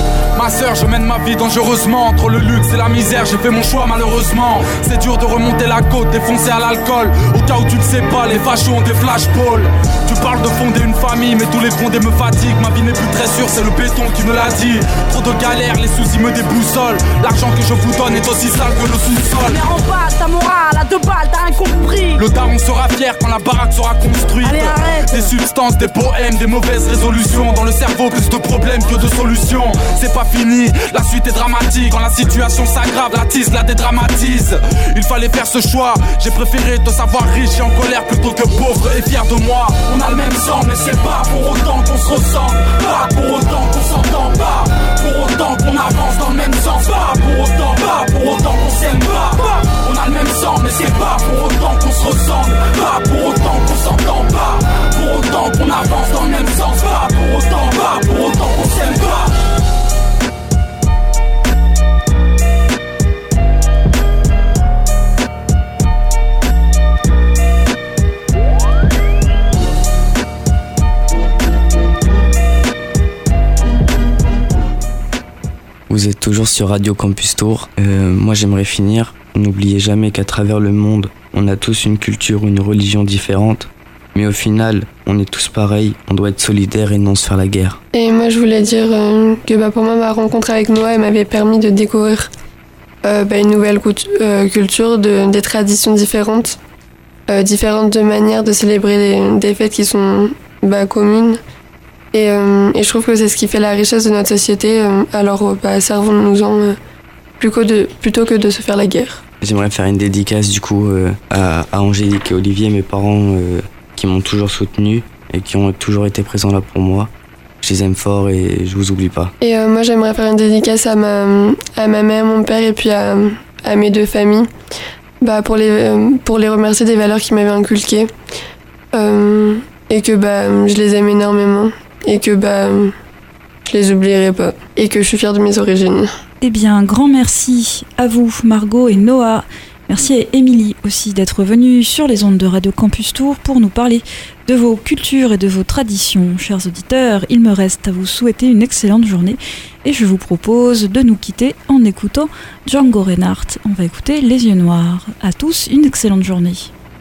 Ma sœur, je mène ma vie dangereusement. Entre le luxe et la misère, j'ai fait mon choix malheureusement. C'est dur de remonter la côte, défoncé à l'alcool. Au cas où tu ne sais pas, les fachos ont des flashballs. Tu parles de fonder une famille, mais tous les fondés me fatiguent. Ma vie n'est plus très sûre, c'est le béton qui me l'a dit. Trop de galères, les soucis me déboussolent. L'argent que je vous donne est aussi sale que le sous-sol. Mais en bas, ta morale, à 2 balles, t'as rien compris. Le daron sera fier quand la baraque sera construite. Allez, arrête. Des substances, des poèmes, des mauvaises résolutions. Dans le cerveau, plus de problèmes que de solutions. C'est pas fini, la suite est dramatique. Quand la situation s'aggrave, la tisse la dédramatise. Il fallait faire ce choix, j'ai préféré te savoir riche et en colère plutôt que pauvre et fier de moi. On a le même sang mais c'est pas pour autant qu'on se ressemble. Pas pour autant qu'on s'entend. Pas pour autant qu'on avance dans le même sens. Pas pour autant qu'on s'aime pas. On a le même sang mais c'est pas pour autant qu'on se ressemble. Pas pour autant qu'on s'entend. Pas pour autant qu'on avance dans le même sens. Pas pour autant qu'on s'aime pas. Vous êtes toujours sur Radio Campus Tour. Moi j'aimerais finir. N'oubliez jamais qu'à travers le monde, on a tous une culture, une religion différente. Mais au final, on est tous pareils. On doit être solidaires et non se faire la guerre. Et moi je voulais dire que pour moi ma rencontre avec Noah m'avait permis de découvrir une nouvelle culture, des traditions différentes. Différentes manières de célébrer des fêtes qui sont communes. Et je trouve que c'est ce qui fait la richesse de notre société. Alors servons-nous-en plutôt que de se faire la guerre. J'aimerais faire une dédicace du coup à Angélique et Olivier, mes parents qui m'ont toujours soutenu et qui ont toujours été présents là pour moi. Je les aime fort et je vous oublie pas. Et moi j'aimerais faire une dédicace à ma mère, mon père et puis à mes 2 familles. Pour les remercier des valeurs qu'ils m'avaient inculquées. Et que je les aime énormément. Et que je les oublierai pas. Et que je suis fière de mes origines. Eh bien, un grand merci à vous, Margot et Noah. Merci à Émilie aussi d'être venue sur les ondes de Radio Campus Tour pour nous parler de vos cultures et de vos traditions. Chers auditeurs, il me reste à vous souhaiter une excellente journée et je vous propose de nous quitter en écoutant Django Reinhardt. On va écouter Les Yeux Noirs. À tous, une excellente journée.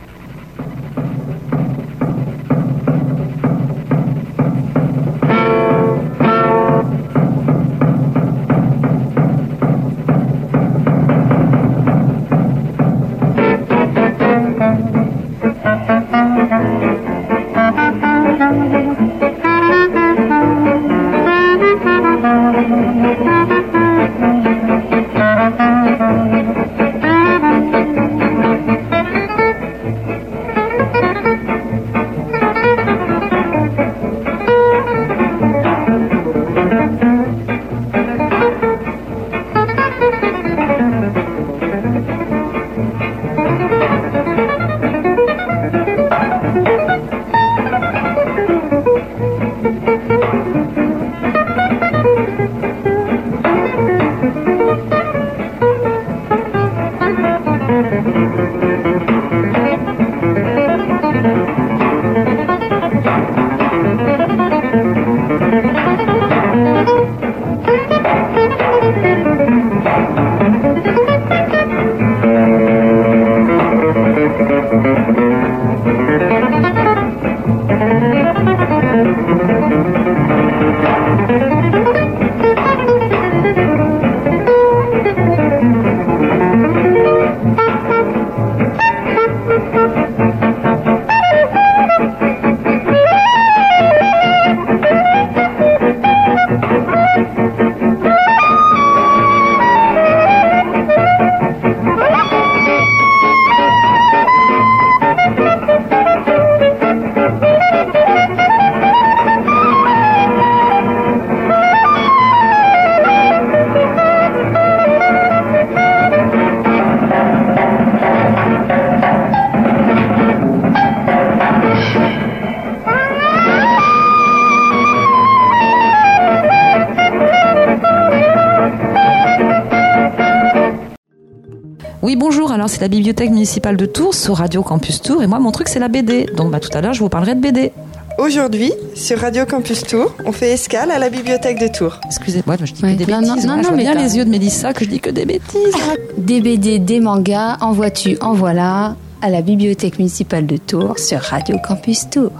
Oui, bonjour, alors c'est la bibliothèque municipale de Tours sur Radio Campus Tours et moi mon truc c'est la BD, donc tout à l'heure je vous parlerai de BD. Aujourd'hui, sur Radio Campus Tours, on fait escale à la bibliothèque de Tours. Excusez-moi, je dis que des bêtises. Non, je vois mais bien les yeux de Mélissa que je dis que des bêtises. Des BD, des mangas, en vois-tu, en voilà, à la bibliothèque municipale de Tours sur Radio Campus Tours.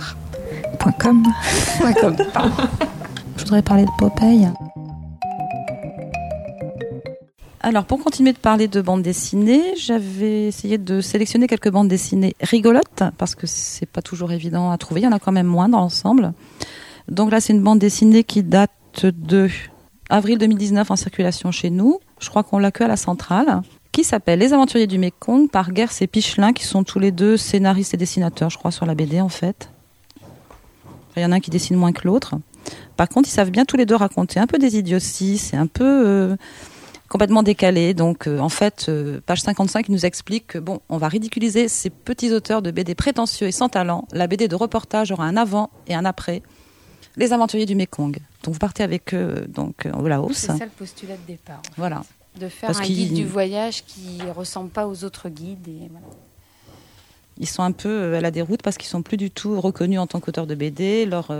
.com. Je voudrais parler de Popeye. Alors, pour continuer de parler de bandes dessinées, j'avais essayé de sélectionner quelques bandes dessinées rigolotes, parce que c'est pas toujours évident à trouver, il y en a quand même moins dans l'ensemble. Donc là, c'est une bande dessinée qui date de avril 2019 en circulation chez nous. Je crois qu'on l'a que à la centrale, qui s'appelle Les Aventuriers du Mékong par Gers et Pichelin, qui sont tous les deux scénaristes et dessinateurs, je crois, sur la BD en fait. Il y en a un qui dessine moins que l'autre. Par contre, ils savent bien tous les deux raconter un peu des idioties, c'est un peu complètement décalé. Donc, en fait, page 55, il nous explique que, bon, on va ridiculiser ces petits auteurs de BD prétentieux et sans talent. La BD de reportage aura un avant et un après. Les Aventuriers du Mékong. Donc, vous partez avec eux au Laos. C'est ça le postulat de départ. Voilà. De faire un guide du voyage qui ne ressemble pas aux autres guides. Et voilà. Ils sont un peu à la déroute parce qu'ils sont plus du tout reconnus en tant qu'auteurs de BD. Leur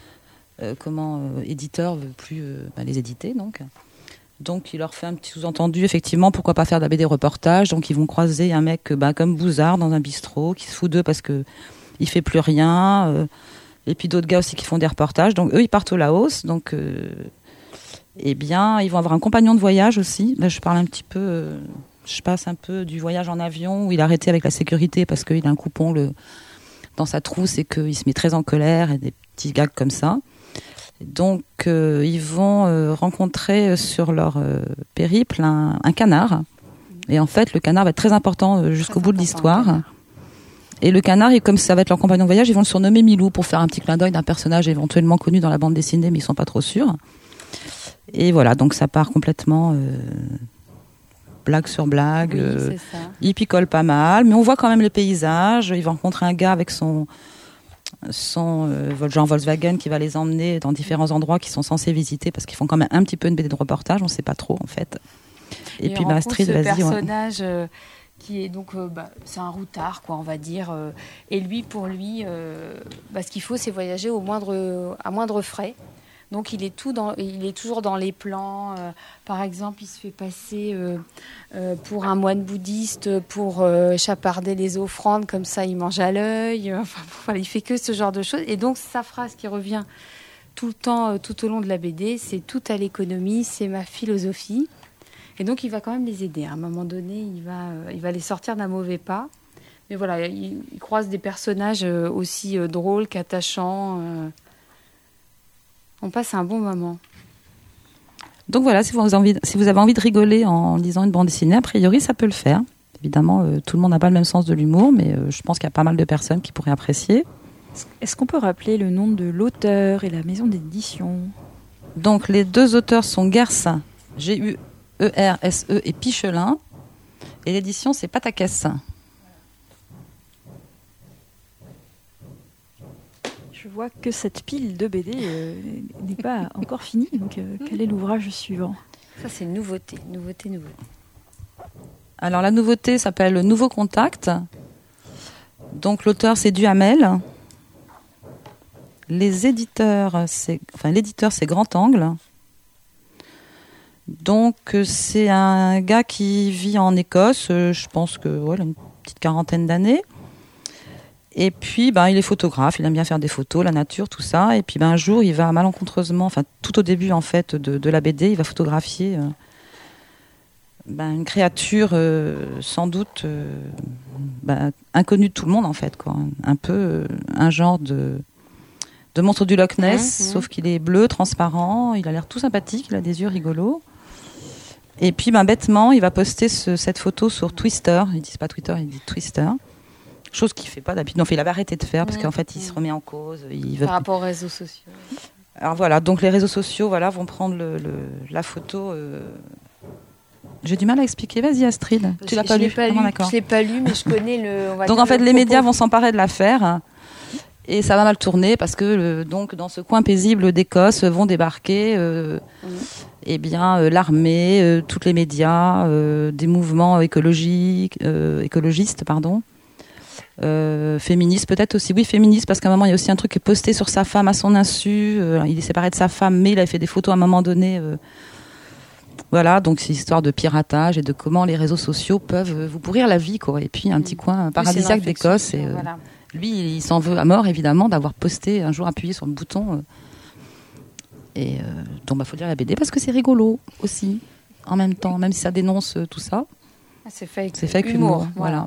éditeur veut plus les éditer, donc il leur fait un petit sous-entendu, effectivement, pourquoi pas faire de la BD reportage. Donc ils vont croiser un mec comme Bouzard dans un bistrot qui se fout d'eux parce que il fait plus rien, et puis d'autres gars aussi qui font des reportages. Donc eux ils partent au Laos, donc ils vont avoir un compagnon de voyage aussi. Là je parle un petit peu, je passe un peu du voyage en avion où il est arrêté avec la sécurité parce qu'il a un coupon dans sa trousse et qu'il se met très en colère, et des petits gags comme ça. Donc ils vont rencontrer sur leur périple un canard, et en fait le canard va être très important jusqu'au bout de l'histoire. Et le canard, comme ça va être leur compagnon de voyage, ils vont le surnommer Milou pour faire un petit clin d'œil d'un personnage éventuellement connu dans la bande dessinée, mais ils sont pas trop sûrs. Et voilà, donc ça part complètement blague sur blague. Oui, il picole pas mal, mais on voit quand même les paysages. Il va rencontrer un gars avec son genre Volkswagen qui va les emmener dans différents endroits qu'ils sont censés visiter parce qu'ils font quand même un petit peu une BD de reportage, on sait pas trop en fait. Et puis Astrid, vas-y. Personnage qui est donc, c'est un routard, quoi, on va dire. Et lui, pour lui, ce qu'il faut, c'est voyager à moindre frais. Donc il est toujours dans les plans. Par exemple, il se fait passer pour un moine bouddhiste pour chaparder les offrandes, comme ça il mange à l'œil. Voilà, il fait que ce genre de choses. Et donc sa phrase qui revient tout le temps, tout au long de la BD, c'est « tout à l'économie, c'est ma philosophie ». Et donc il va quand même les aider. À un moment donné, il va les sortir d'un mauvais pas. Mais voilà, il croise des personnages aussi drôles qu'attachants. On passe un bon moment. Donc voilà, si vous avez envie de rigoler en lisant une bande dessinée, a priori, ça peut le faire. Évidemment, tout le monde n'a pas le même sens de l'humour, mais je pense qu'il y a pas mal de personnes qui pourraient apprécier. Est-ce qu'on peut rappeler le nom de l'auteur et la maison d'édition ? Donc les deux auteurs sont Gers, G-U-E-R-S-E, et Pichelin. Et l'édition, c'est Patakès. Je vois que cette pile de BD n'est pas encore finie, donc quel est l'ouvrage suivant ? Ça, c'est nouveauté. Alors la nouveauté s'appelle Nouveau Contact. Donc l'auteur, c'est Duhamel. L'éditeur, c'est Grand Angle. Donc c'est un gars qui vit en Écosse, je pense que il a une petite quarantaine d'années. Et puis, il est photographe, il aime bien faire des photos, la nature, tout ça. Et puis, un jour, il va malencontreusement, tout au début, en fait, de la BD, il va photographier une créature sans doute inconnue de tout le monde, en fait, quoi. Un peu un genre de monstre du Loch Ness, sauf qu'il est bleu, transparent, il a l'air tout sympathique, il a des yeux rigolos. Et puis, bêtement, il va poster cette photo sur Twister. Ils disent pas Twitter, ils disent Twister. Chose qu'il ne fait pas d'habitude. Non, il avait arrêté de faire parce qu'en fait, il se remet en cause. Par rapport aux réseaux sociaux. Alors voilà, donc les réseaux sociaux vont prendre la photo. J'ai du mal à expliquer. Vas-y, Astrid. Tu l'as pas lu ? Je ne l'ai pas lu, mais je connais le. Donc en fait, les médias vont s'emparer de l'affaire. Et ça va mal tourner parce que donc dans ce coin paisible d'Écosse vont débarquer l'armée, tous les médias, des mouvements écologistes, féministe peut-être aussi, oui, féministe, parce qu'à un moment il y a aussi un truc qui est posté sur sa femme à son insu, il est séparé de sa femme mais il a fait des photos à un moment donné, voilà, donc c'est histoire de piratage et de comment les réseaux sociaux peuvent vous pourrir la vie, quoi. Et puis un petit coin paradisiaque d'Écosse, et lui il s'en veut à mort évidemment d'avoir posté un jour, appuyé sur le bouton, et donc faut lire la BD parce que c'est rigolo aussi en même temps, même si ça dénonce tout ça. C'est fake humour, voilà.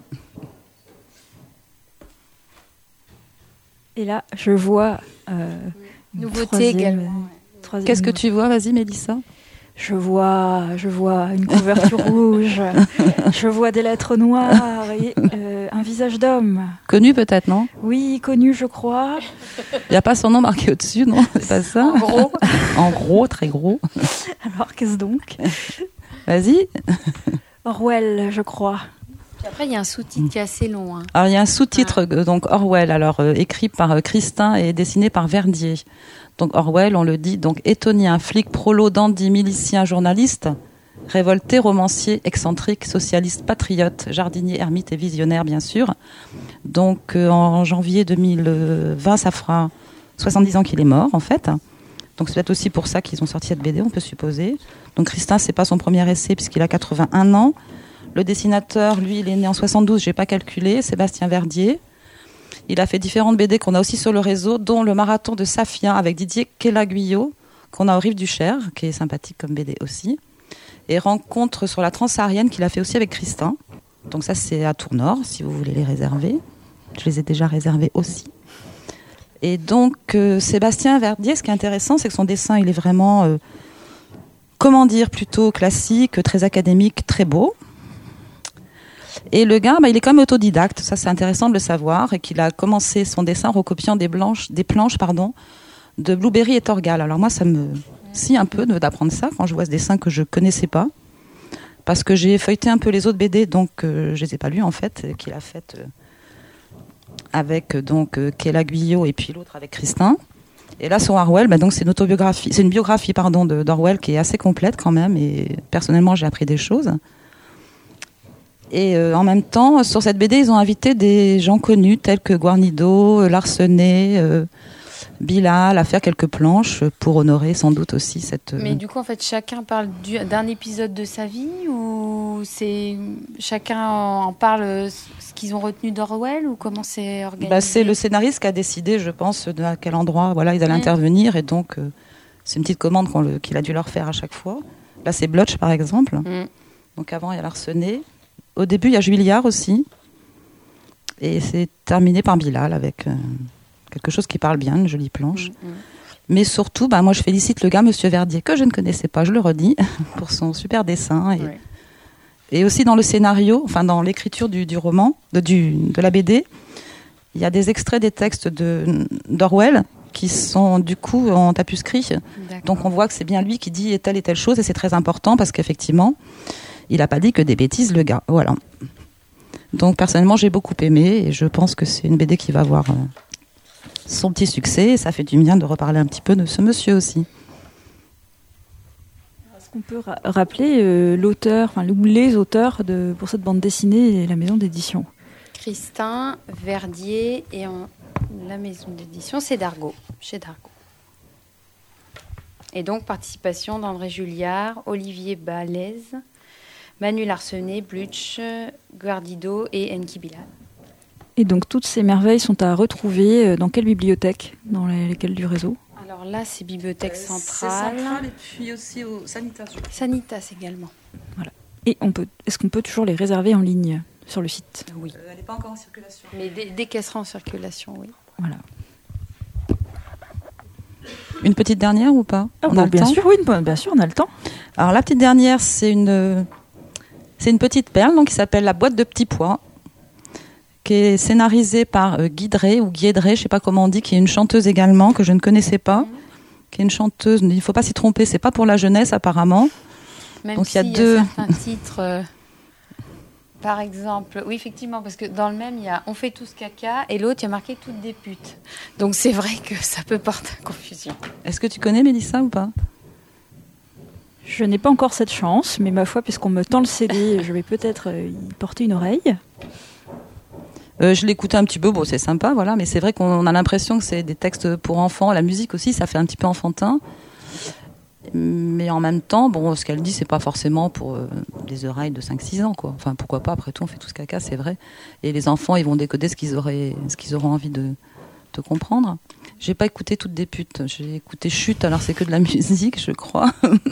Et là, je vois nouveauté également. Qu'est-ce que tu vois ? Vas-y, Mélissa. Je vois une couverture rouge. Je vois des lettres noires et un visage d'homme. Connu peut-être, non ? Oui, connu, je crois. Il n'y a pas son nom marqué au-dessus, non ? C'est pas ça ? En gros. En gros, très gros. Alors, qu'est-ce donc ? Vas-y. Orwell, je crois. Puis après, il y a un sous-titre qui est assez long. Alors, il y a un sous-titre, donc Orwell, écrit par Christin et dessiné par Verdier. Donc Orwell, on le dit, donc étonien, flic, prolo, dandy, milicien, journaliste, révolté, romancier, excentrique, socialiste, patriote, jardinier, ermite et visionnaire, bien sûr. Donc en janvier 2020, ça fera 70 ans qu'il est mort, en fait. Donc c'est peut-être aussi pour ça qu'ils ont sorti cette BD, on peut supposer. Donc Christin, c'est pas son premier essai puisqu'il a 81 ans. Le dessinateur, lui, il est né en 72, j'ai pas calculé, Sébastien Verdier. Il a fait différentes BD qu'on a aussi sur le réseau, dont le marathon de Safia avec Didier Kelaguillot, qu'on a au Rive du Cher, qui est sympathique comme BD aussi. Et Rencontre sur la Transsaharienne qu'il a fait aussi avec Christin. Donc ça, c'est à Tournord, si vous voulez les réserver. Je les ai déjà réservés aussi. Et donc, Sébastien Verdier, ce qui est intéressant, c'est que son dessin, il est vraiment, plutôt classique, très académique, très beau. Et le gars, il est quand même autodidacte, ça c'est intéressant de le savoir, et qu'il a commencé son dessin en recopiant des planches de Blueberry et Torgal. Alors moi, ça me scie un peu d'apprendre ça quand je vois ce dessin que je connaissais pas, parce que j'ai feuilleté un peu les autres BD, donc je les ai pas lus en fait, qu'il a fait avec Kelaguillot et puis l'autre avec Christin. Et là sur Orwell, donc c'est une biographie d'Orwell qui est assez complète quand même, et personnellement j'ai appris des choses. Et en même temps, sur cette BD, ils ont invité des gens connus tels que Guarnido, Larsenet, Bilal, à faire quelques planches pour honorer sans doute aussi cette... Mais du coup, en fait, chacun parle d'un épisode de sa vie ou chacun en parle ce qu'ils ont retenu d'Orwell ou comment c'est organisé? C'est le scénariste qui a décidé, je pense, à quel endroit ils allaient intervenir. Et donc, c'est une petite commande qu'il a dû leur faire à chaque fois. Là, c'est Blotch, par exemple. Donc avant, il y a Larsenet. Au début, il y a Juillard aussi. Et c'est terminé par Bilal avec... quelque chose qui parle bien, une jolie planche. Mais surtout, moi je félicite le gars, Monsieur Verdier, que je ne connaissais pas, je le redis, pour son super dessin. Et aussi dans le scénario, enfin dans l'écriture du roman, de la BD, il y a des extraits des textes d'Orwell qui sont du coup en tapuscrit. Donc on voit que c'est bien lui qui dit telle et telle chose, et c'est très important parce qu'effectivement, il n'a pas dit que des bêtises, le gars. Voilà. Donc personnellement, j'ai beaucoup aimé, et je pense que c'est une BD qui va avoir... son petit succès, et ça fait du bien de reparler un petit peu de ce monsieur aussi. Est-ce qu'on peut rappeler l'auteur, ou les auteurs pour cette bande dessinée et la maison d'édition? Christin Verdier, et la maison d'édition, c'est Dargaud, chez Dargaud. Et donc, participation d'André Juillard, Olivier Balèze, Manu Larsenet, Blutch, Guardido et Enki Bilal. Et donc toutes ces merveilles sont à retrouver dans quelle bibliothèque? Dans lesquelles du réseau? Alors là, c'est Bibliothèque Centrale. C'est Centrale et puis aussi au Sanitas. Sanitas également. Voilà. Et est-ce qu'on peut toujours les réserver en ligne sur le site? Oui. Elle n'est pas encore en circulation. Mais dès qu'elle sera en circulation, oui. Voilà. Une petite dernière ou pas? On a le temps. Sûr, oui, bien sûr, on a le temps. Alors la petite dernière, c'est une petite perle donc, qui s'appelle La boîte de petits pois, qui est scénarisée par Guidré ou Guiedré, je ne sais pas comment on dit, qui est une chanteuse également, que je ne connaissais pas, qui est une chanteuse, il ne faut pas s'y tromper, c'est pas pour la jeunesse apparemment. Même donc, il y a certains titres, par exemple, oui effectivement, parce que dans le même, il y a On fait tous caca, et l'autre, il y a marqué Toutes des putes. Donc c'est vrai que ça peut porter à confusion. Est-ce que tu connais Mélissa ou pas? Je n'ai pas encore cette chance, mais ma foi, puisqu'on me tend le CD, je vais peut-être y porter une oreille. Je l'écoutais un petit peu, c'est sympa, voilà, mais c'est vrai qu'on a l'impression que c'est des textes pour enfants. La musique aussi, ça fait un petit peu enfantin. Mais en même temps, ce qu'elle dit, c'est pas forcément pour des oreilles de 5-6 ans, quoi. Enfin, pourquoi pas, après tout, on fait tout ce caca, c'est vrai. Et les enfants, ils vont décoder ce qu'ils auront envie de comprendre. J'ai pas écouté Toutes des putes. J'ai écouté Chute, alors c'est que de la musique, je crois.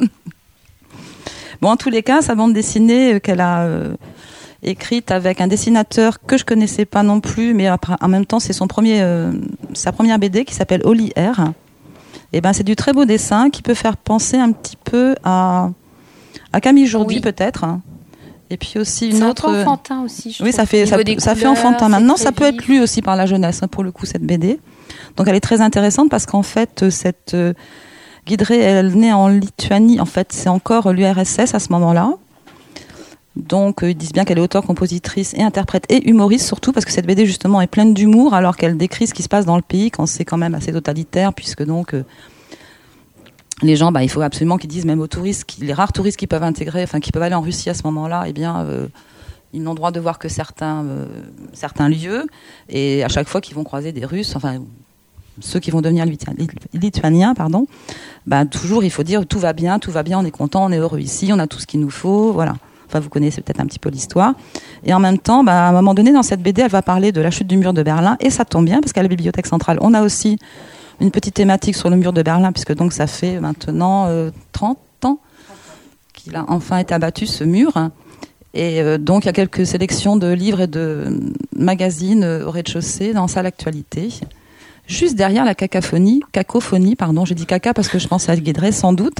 En tous les cas, sa bande dessinée qu'elle a... écrite avec un dessinateur que je connaissais pas non plus, mais en même temps c'est sa première BD qui s'appelle Oli R. Et c'est du très beau dessin qui peut faire penser un petit peu à Camille Jourdi peut-être. Et puis aussi une autre. C'est un peu enfantin aussi. Oui, ça fait enfantin. Maintenant, ça peut être lu aussi par la jeunesse pour le coup cette BD. Donc elle est très intéressante parce qu'en fait cette Guidré, elle naît en Lituanie. En fait, c'est encore l'URSS à ce moment-là. Donc ils disent bien qu'elle est auteure, compositrice et interprète et humoriste surtout parce que cette BD justement est pleine d'humour alors qu'elle décrit ce qui se passe dans le pays quand c'est quand même assez totalitaire puisque donc les gens, il faut absolument qu'ils disent même aux touristes, les rares touristes qui peuvent intégrer, qui peuvent aller en Russie à ce moment-là, ils n'ont droit de voir que certains lieux et à chaque fois qu'ils vont croiser des Russes, ceux qui vont devenir lituaniens, toujours il faut dire tout va bien, on est content, on est heureux ici, on a tout ce qu'il nous faut, voilà. Vous connaissez peut-être un petit peu l'histoire. Et en même temps, à un moment donné, dans cette BD, elle va parler de la chute du mur de Berlin. Et ça tombe bien, parce qu'à la Bibliothèque Centrale, on a aussi une petite thématique sur le mur de Berlin, puisque donc ça fait maintenant 30 ans qu'il a enfin été abattu, ce mur. Et donc, il y a quelques sélections de livres et de magazines au rez-de-chaussée dans Salle Actualité. Juste derrière la cacophonie, j'ai dit caca parce que je pense à Guédré, sans doute,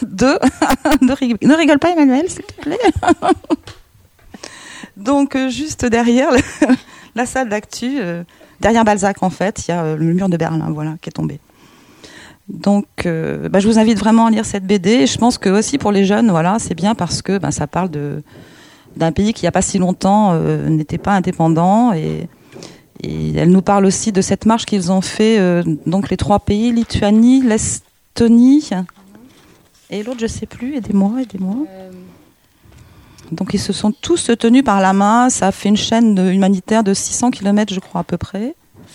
ne rigole pas Emmanuel, s'il te plaît. Donc, juste derrière la salle d'actu, derrière Balzac en fait, il y a le mur de Berlin, qui est tombé. Donc, je vous invite vraiment à lire cette BD, et je pense que aussi pour les jeunes, c'est bien parce que ça parle d'un pays qui il n'y a pas si longtemps n'était pas indépendant et elle nous parle aussi de cette marche qu'ils ont fait, donc les 3 pays, Lituanie, l'Estonie, et l'autre, je ne sais plus, aidez-moi. Donc ils se sont tous tenus par la main. Ça a fait une chaîne humanitaire de 600 km, je crois, à peu près.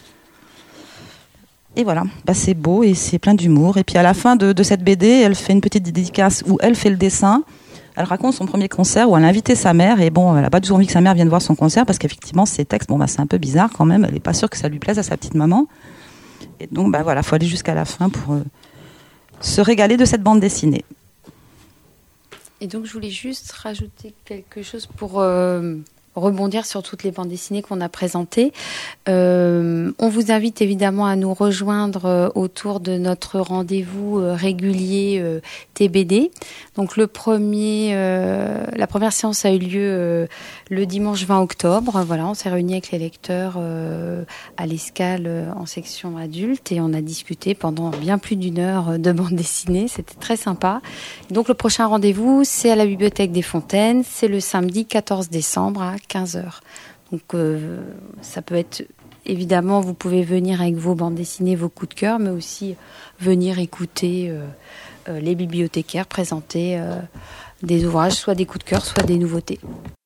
Et voilà, c'est beau et c'est plein d'humour. Et puis à la fin de cette BD, elle fait une petite dédicace où elle fait le dessin. Elle raconte son premier concert où elle a invité sa mère. Et bon, elle n'a pas du tout envie que sa mère vienne voir son concert parce qu'effectivement, ses textes, c'est un peu bizarre quand même. Elle n'est pas sûre que ça lui plaise à sa petite maman. Et donc, voilà, faut aller jusqu'à la fin pour se régaler de cette bande dessinée. Et donc, je voulais juste rajouter quelque chose pour rebondir sur toutes les bandes dessinées qu'on a présentées. On vous invite évidemment à nous rejoindre autour de notre rendez-vous régulier TBD. Donc la première séance a eu lieu le dimanche 20 octobre. Voilà, on s'est réunis avec les lecteurs à l'Escale en section adulte et on a discuté pendant bien plus d'1 heure de bande dessinée. C'était très sympa. Donc le prochain rendez-vous, c'est à la Bibliothèque des Fontaines. C'est le samedi 14 décembre à 15h. Donc ça peut être, évidemment, vous pouvez venir avec vos bandes dessinées, vos coups de cœur, mais aussi venir écouter les bibliothécaires présenter des ouvrages, soit des coups de cœur, soit des nouveautés.